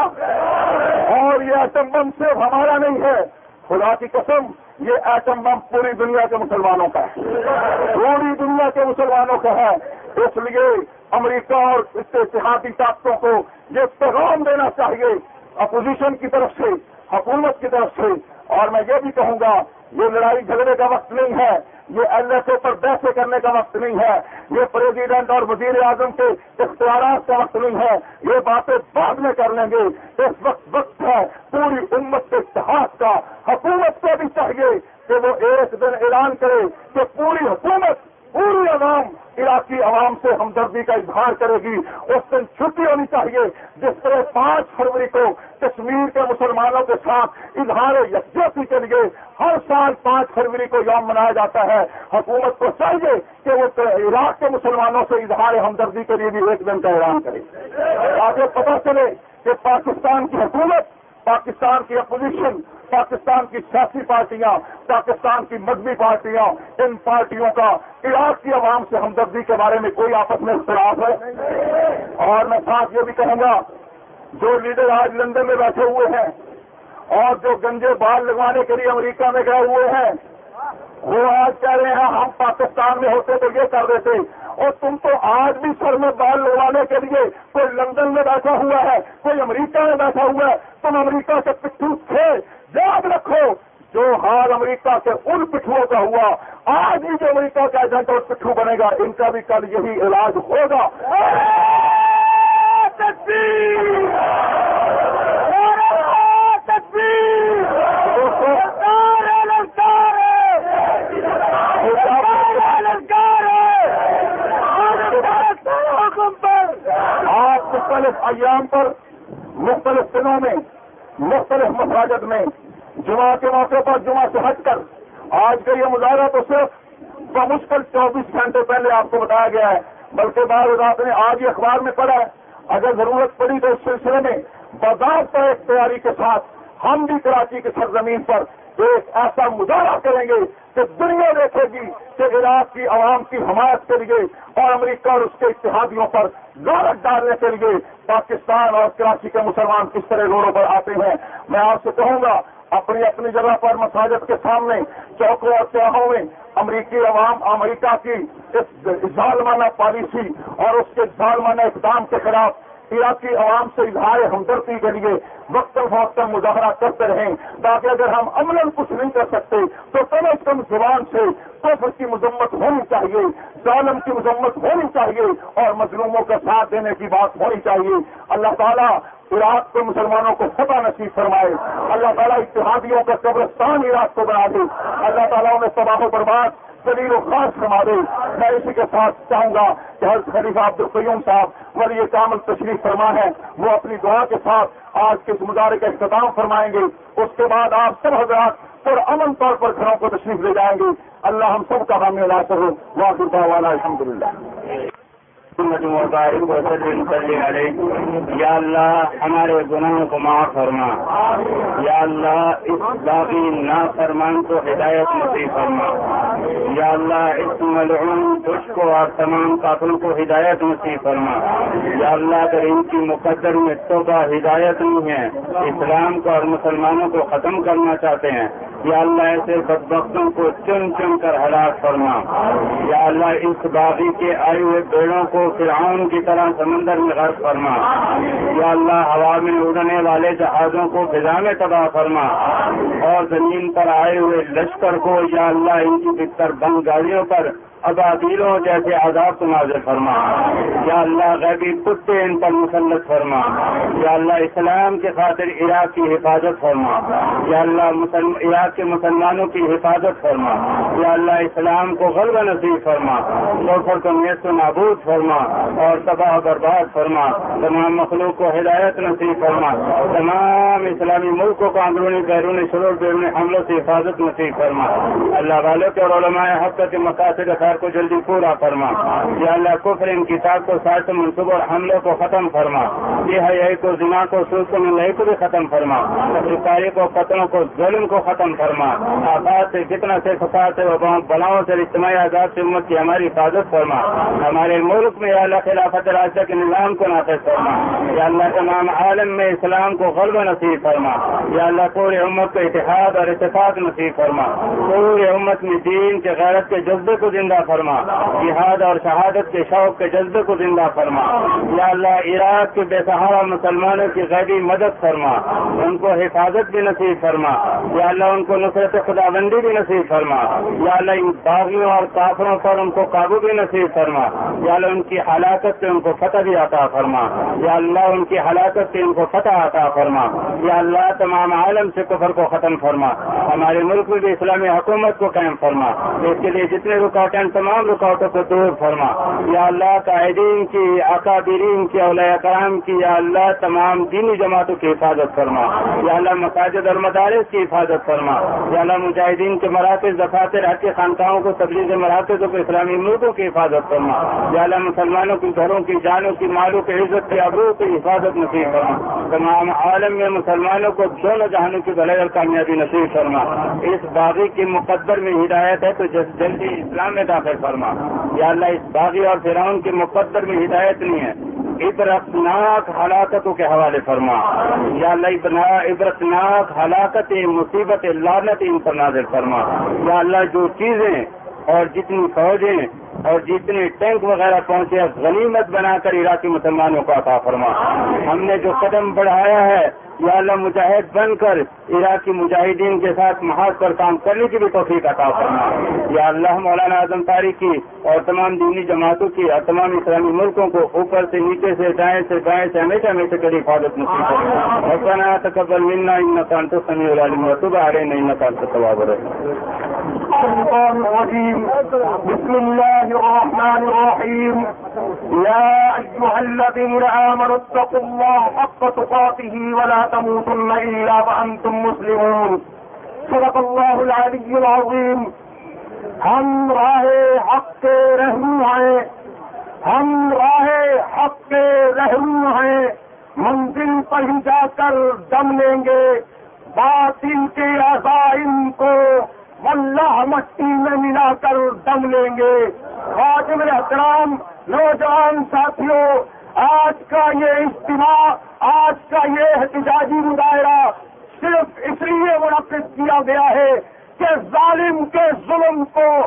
اور یہ ایٹم بم صرف ہمارا نہیں ہے، خدا کی قسم یہ ایٹم بم پوری دنیا کے مسلمانوں کا ہے، پوری دنیا کے مسلمانوں کا ہے۔ اس لیے امریکہ اور اس کے اتحادی طاقتوں کو یہ پیغام دینا چاہیے اپوزیشن کی طرف سے، حکومت کی طرف سے۔ اور میں یہ بھی کہوں گا یہ لڑائی جھگڑے کا وقت نہیں ہے، یہ LSA پر بحثیں کرنے کا وقت نہیں ہے، یہ پریزیڈنٹ اور وزیر اعظم کے اختیارات کا وقت نہیں ہے، یہ باتیں بعد میں کر لیں گے۔ اس وقت ہے پوری امت کے اتحاد کا۔ حکومت کو بھی چاہیے کہ وہ ایک دن اعلان کرے کہ پوری حکومت، پوری عوام عراقی عوام سے ہمدردی کا اظہار کرے گی۔ اس دن چھٹی ہونی چاہیے، جس طرح 5 فروری کو کشمیر کے مسلمانوں کے ساتھ اظہار یکجہتی کے لیے ہر سال 5 فروری کو یوم منایا جاتا ہے، حکومت کو چاہیے کہ وہ عراق کے مسلمانوں سے اظہار ہمدردی کے لیے بھی ایک دن کا اعلان کرے، تاکہ پتہ چلے کہ پاکستان کی حکومت، پاکستان کی اپوزیشن، پاکستان کی سیاسی پارٹیاں، پاکستان کی مذہبی پارٹیاں، ان پارٹیوں کا عراق کی عوام سے ہمدردی کے بارے میں کوئی آپس میں اختلاف ہے۔ اور میں ساتھ یہ بھی کہوں گا، جو لیڈر آج لندن میں بیٹھے ہوئے ہیں اور جو گنجے بال لگوانے کے لیے امریکہ میں گئے ہوئے ہیں، وہ آج کہہ رہے ہیں ہم پاکستان میں ہوتے تو یہ کر دیتے، اور تم تو آج بھی سر میں بال لگوانے کے لیے کوئی لندن میں بیٹھا ہوا ہے، کوئی امریکہ میں بیٹھا ہوا ہے، تم امریکہ کے پٹھو تھے۔ یاد رکھو، جو حال امریکہ کے ان پٹھوؤں کا ہوا، آج بھی جو امریکہ کا ایجنٹ اور پٹھو بنے گا، ان کا بھی کل یہی علاج ہوگا۔ آپ مختلف ایام پر، مختلف دنوں میں، مختلف مساجد میں جمعہ کے موقع پر جمعہ سے ہٹ کر آج کا یہ مظاہرہ تو صرف بمشکل 24 گھنٹے پہلے آپ کو بتایا گیا ہے، بلکہ بعض آپ نے آج ہی اخبار میں پڑھا ہے۔ اگر ضرورت پڑی تو اس سلسلے میں باضابطہ ایک تیاری کے ساتھ ہم بھی کراچی کی سرزمین پر ایک ایسا مظاہرہ کریں گے کہ دنیا دیکھے گی کہ عراق کی عوام کی حمایت کے لیے اور امریکہ اور اس کے اتحادیوں پر غارت ڈالنے کے لیے پاکستان اور کراچی کے مسلمان کس طرح روڈوں پر آتے ہیں۔ میں آپ سے کہوں گا، اپنی اپنی جگہ پر مساجد کے سامنے، چوکوں اور چوراہوں میں امریکی عوام امریکہ کی اس ظالمانہ پالیسی اور اس کے ظالمانہ اقدام کے خلاف عراقی عوام سے اظہار ہمدردی کے لیے وقتاً فوقتاً مظاہرہ کرتے رہیں، تاکہ اگر ہم عملاً کچھ نہیں کر سکتے تو کم از کم زبان سے کفر کی مذمت ہونی چاہیے، ظالم کی مذمت ہونی چاہیے اور مظلوموں کا ساتھ دینے کی بات ہونی چاہیے۔ اللہ تعالیٰ عراق کے مسلمانوں کو فتح نصیب فرمائے، اللہ تعالیٰ اتحادیوں کا قبرستان عراق کو بنا دے، اللہ تعالیٰ انہیں تباہ و برباد ذلیل و خاص فرما دے۔ میں اسی کے ساتھ چاہوں گا کہ حضرت خلیفہ عبدالقیوم صاحب ولی کامل تشریف فرما ہے، وہ اپنی دعا کے ساتھ آج کے اس مظاہرے کا اختتام فرمائیں گے۔ اس کے بعد آپ سب حضرات پرامن طور پر گھروں کو تشریف لے جائیں گے۔ اللہ ہم سب کا حامی علاج ہو۔ واخر دعوانا الحمدللہ۔ یا اللہ ہمارے گناہوں کو معاف فرما، یا اللہ اس باغی نافرمان کو ہدایت نصیب فرما، یا اللہ اس ملعون دشمن کو اور تمام قاتلوں کو ہدایت نصیب فرما، یا اللہ اگر ان کی مقدر میں توبہ ہدایت نہیں ہے، اسلام کو اور مسلمانوں کو ختم کرنا چاہتے ہیں، یا اللہ ایسے بدبختوں کو چن چن کر ہلاک فرما، یا اللہ اس باغی کے آئے ہوئے پیڑوں کو فرعون کی طرح سمندر میں غرق فرما، یا اللہ ہوا میں اڑنے والے جہازوں کو فضا میں تباہ فرما، اور زمین پر آئے ہوئے لشکر کو یا اللہ ان کی بستر بند گاڑیوں پر ابابیلوں جیسے عذاب کو نازل فرما، یا اللہ غیبی کتے ان پر مسلط فرما، یا اللہ اسلام کے خاطر عراق کی حفاظت فرما، یا اللہ عراق کے مسلمانوں کی حفاظت فرما، یا اللہ اسلام کو غلبہ نصیب فرما، کفر کو نیست و نابود فرما اور تباہ برباد فرما، تمام مخلوق کو ہدایت نصیب فرما، تمام اسلامی ملکوں کو اندرونی بیرونی شرور بیرونی حملوں سے حفاظت نصیب فرما، اللہ والوں کے اور علماء حق کے مقاصد کو جلدی پورا فرما، یا اللہ کفر ان کتاب کو سائز منصوبوں اور حملوں کو ختم فرما، یہ حیائی کو زنا کو سود کو نلائی کو بھی ختم فرما، سرکاری کو قتلوں کو ظلم کو ختم فرما، آفات سے فتنہ سے فساد سے وباؤں بلاؤں سے اجتماعی عذاب سے امت کی ہماری حفاظت فرما، ہمارے ملک میں یا اللہ خلافت راشدہ کے نظام کو نافذ فرما، یا اللہ تمام عالم میں اسلام کو غلبہ نصیب فرما، یا اللہ پوری امت کو اتحاد اور اتفاق نصیب فرما، پوری امت میں دین کے غیرت کے جذبے کو زندہ فرما، جہاد اور شہادت کے شوق کے جذبے کو زندہ فرما۔ یا اللہ عراق کے بے سہارا مسلمانوں کی غیبی مدد فرما، ان کو حفاظت بھی نصیب فرما۔ یا اللہ ان کو نصرت خداوندی بھی نصیب فرما۔ یا اللہ ان باغیوں اور کافروں پر ان کو قابو بھی نصیب فرما۔ یا اللہ ان کی ہلاکت سے ان کو فتح بھی عطا فرما۔ یا اللہ ان کی ہلاکت سے ان کو فتح عطا فرما۔ یا اللہ تمام عالم سے کفر کو ختم فرما، ہمارے ملک میں بھی اسلامی حکومت کو قائم فرما، اس کے لیے جتنے رکاوٹیں تمام رکاوٹوں کو دور فرما۔ یا اللہ قائدین کی، اکابرین کی، اولیاء کرام کی، یا اللہ تمام دینی جماعتوں کی حفاظت فرما۔ یا اللہ مساجد اور مدارس کی حفاظت فرما۔ یا اللہ مجاہدین کے مراکز، دفاتر، حج خانقاہوں کو، تبلیغ مراکزوں کو، اسلامی ملکوں کی حفاظت فرما۔ یا اللہ مسلمانوں کی گھروں کی، جانوں کی، مالوں کی، عزت کی، ابرو کی حفاظت نصیب فرما۔ تمام عالم میں مسلمانوں کو دونوں جہانوں کی بھلائی اور کامیابی نصیب فرما۔ اس باغی کی مقدر میں ہدایت ہے تو جلدی اسلام میں داخل فرما۔ یا اللہ اس باغی اور فرعون کی مقدر میں ہدایت نہیں ہے، عبرتناک ہلاکتوں کے حوالے فرما۔ یا اللہ عبرتناک ہلاکت، مصیبت، لعنت ان پر نازل فرما۔ یا اللہ جو چیزیں اور جتنی فوجیں اور جتنے ٹینک وغیرہ پہنچے غنیمت بنا کر عراقی مسلمانوں کو عطا فرما۔ ہم نے جو قدم بڑھایا ہے یا اللہ مجاہد بن کر عراقی مجاہدین کے ساتھ محاذ پر کام کرنے کی بھی توفیق عطا فرما۔ یا اللہ مولانا اعظم طاری کی اور تمام دینی جماعتوں کی اور تمام اسلامی ملکوں کو اوپر سے، نیچے سے، دائیں سے، بائیں سے، ہمیشہ ہمیشہ کری حفاظت نصیب فرما۔ ربنا تقبل منا انک انت السمیع العلیم وتب علینا انک انت التواب الرحیم۔ بسم الله الرحمن الرحيم. يا أيها الذين آمنوا اتقوا الله حق تقاته ولا تموتن إلا وأنتم مسلمون. صدق الله العلي العظيم. ہم راہ حق کے رہنما ہیں، ہم راہ حق کے رہنما ہیں، منزل پر ہی جا کر دم لیں گے، باطل کے عزائم کو واللہ مٹی میں ملا کر دم لیں گے۔ خادم احترام نوجوان ساتھیوں، آج کا یہ اجتماع، آج کا یہ احتجاجی مظاہرہ صرف اس لیے منعقد کیا گیا ہے کہ ظالم کے ظلم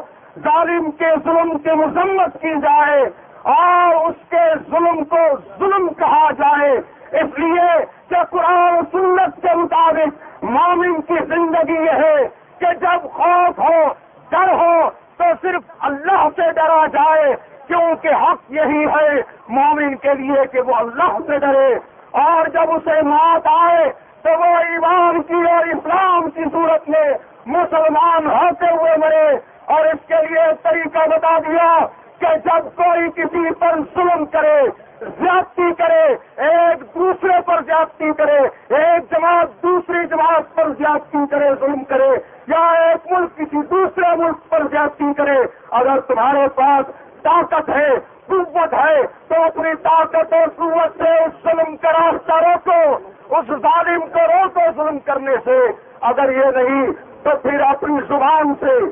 کی مذمت کی جائے اور اس کے ظلم کو ظلم کہا جائے، اس لیے کہ قرآن و سنت کے مطابق مومن کی زندگی یہ ہے کہ جب خوف ہو، ڈر ہو تو صرف اللہ سے ڈرا جائے، کیونکہ حق یہی ہے مومن کے لیے کہ وہ اللہ سے ڈرے، اور جب اسے موت آئے تو وہ ایمان کی اور اسلام کی صورت میں مسلمان ہوتے ہوئے مرے۔ اور اس کے لیے طریقہ بتا دیا کہ جب کوئی کسی پر ظلم کرے، زیادتی کرے، ایک دوسرے پر زیادتی کرے، ایک جماعت دوسری جماعت پر زیادتی کرے، ظلم کرے، یا ایک ملک کسی دوسرے ملک پر زیادتی کرے، اگر تمہارے پاس طاقت ہے، قوت ہے، تو اپنی طاقت اور قوت سے اس ظلم کا راستہ روکو، اس ظالم کو روکو ظلم کرنے سے۔ اگر یہ نہیں تو پھر اپنی زبان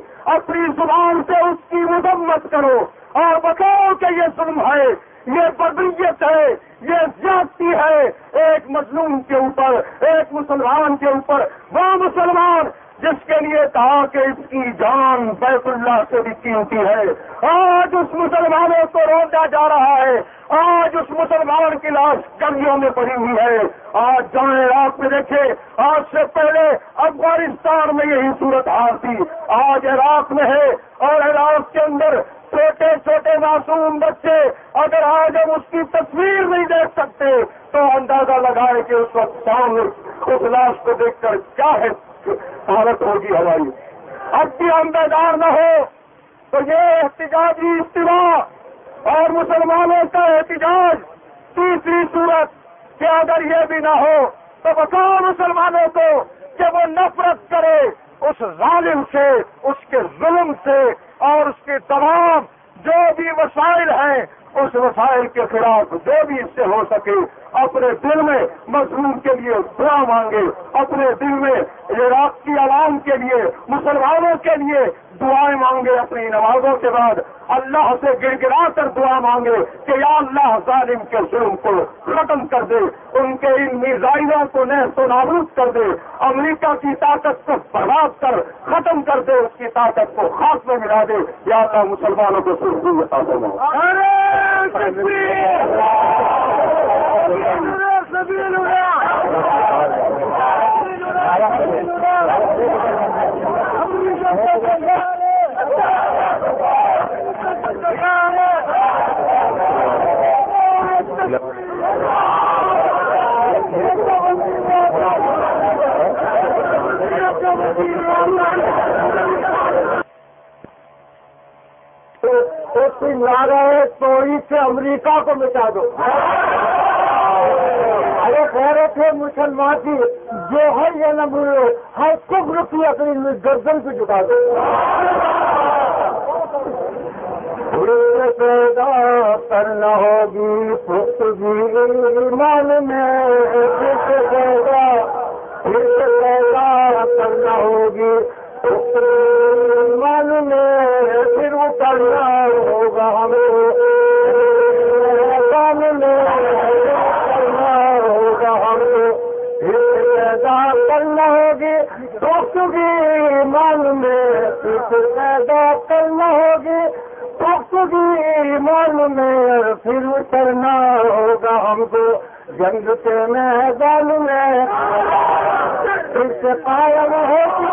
سے اس کی مذمت کرو اور بتاؤ کہ یہ ظلم ہے، یہ بربریت ہے، یہ زیادتی ہے ایک مظلوم کے اوپر، ایک مسلمان کے اوپر، وہ مسلمان جس کے لیے کہا کہ اس کی جان بیت اللہ سے بھی قیمتی ہے، آج اس مسلمانوں کو روکا جا رہا ہے، آج اس مسلمان کی لاش گلیوں میں پڑی ہوئی ہے۔ آج جائیں عراق میں دیکھے، آج سے پہلے افغانستان میں یہی صورتحال تھی، آج عراق میں ہے، اور عراق کے اندر چھوٹے چھوٹے معصوم بچے، اگر آج ہم اس کی تصویر نہیں دیکھ سکتے تو اندازہ لگائے کہ اس وقت سامنے اس لاش کو دیکھ کر کیا ہے حالت ہوگی ہماری۔ اب بھی ہم بیدار نہ ہو تو یہ احتجاجی اجتماع اور مسلمانوں کا احتجاج، تیسری صورت کہ اگر یہ بھی نہ ہو تو بتاؤ مسلمانوں کو کہ وہ نفرت کرے اس ظالم سے، اس کے ظلم سے، اور اس کے تمام جو بھی وسائل ہیں اس وسائل کے خلاف جو بھی اس سے ہو سکے اپنے دل میں مظلوم کے لیے دعا مانگے، اپنے دل میں عراق کی عوام کے لیے، مسلمانوں کے لیے دعائیں مانگے، اپنی نمازوں کے بعد اللہ سے گڑ گڑا کر دعا مانگے کہ یا اللہ ظالم کے ظلم کو ختم کر دے، ان کے ان میزائلوں کو نیست و نابود کر دے، امریکہ کی طاقت کو برباد کر ختم کر دے، اس کی طاقت کو خاک میں ملا دے، یا اللہ مسلمانوں کو سرخی عطا فرما۔ نعرہ توحید سے امریکہ کو مٹا دو۔ ارے غیرت ہے مسلمان کی جو ہے یہ نہ بولو، ہر کفر کی اپنی گردن پہ جھکا دو۔ پیدا کرنا ہوگی پختگی ایمان میں، پیدا کرنا ہوگی ایمان میں، پھر اترنا ہوگا ہمیں ایمان میں، کرنا ہوگا ہمیں، پھر پیدا کرنا ہوگی پختگی ایمان میں، پھر پیدا کرنا ہوگی پختگی ایمان میں، پھر اترنا ہوگا ہم کو جنگ کے میدان میں، پھر سے قائم ہوگی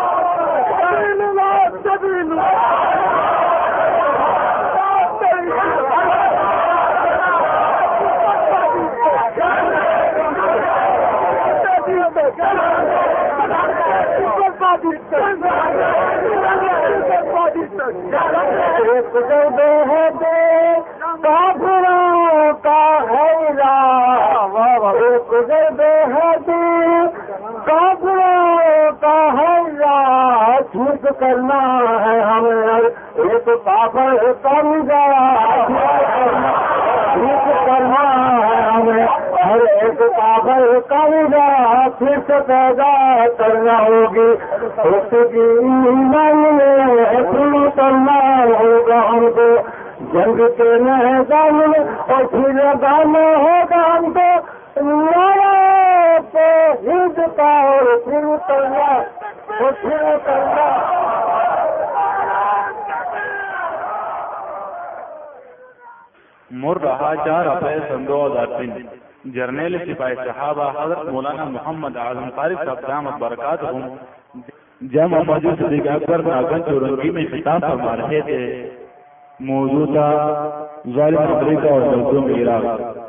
کافروں کا ہے راہ، گزر بے حدی کافروں کا ہے راہ، ٹھیک کرنا ہے ہمیں ایک کافر کم جا، ٹھیک کرنا ہے ہمیں ہر ایک کافر کم جا، پھر سے پیدا کرنا ہوگی اس کی ایمان میں، پھر کرنا ہوگا ہم کو جنگ کے میدان میں، اور پھر لگانا ہوگا ہم کو نعرہ توحید کا، اور پھر اترنا اور پھر اترنا۔ مر رہا 4 اپریل سن 2003 جرنیل سپاہی صحابہ حضرت مولانا محمد اعظم قاری صاحب دامت برکاتہم جامع مسجد صدیق اکبر ناگن چورنگی میں خطاب فرما رہے تھے۔ موضوع تھا ظالم امریکہ اور مظلوم عراق۔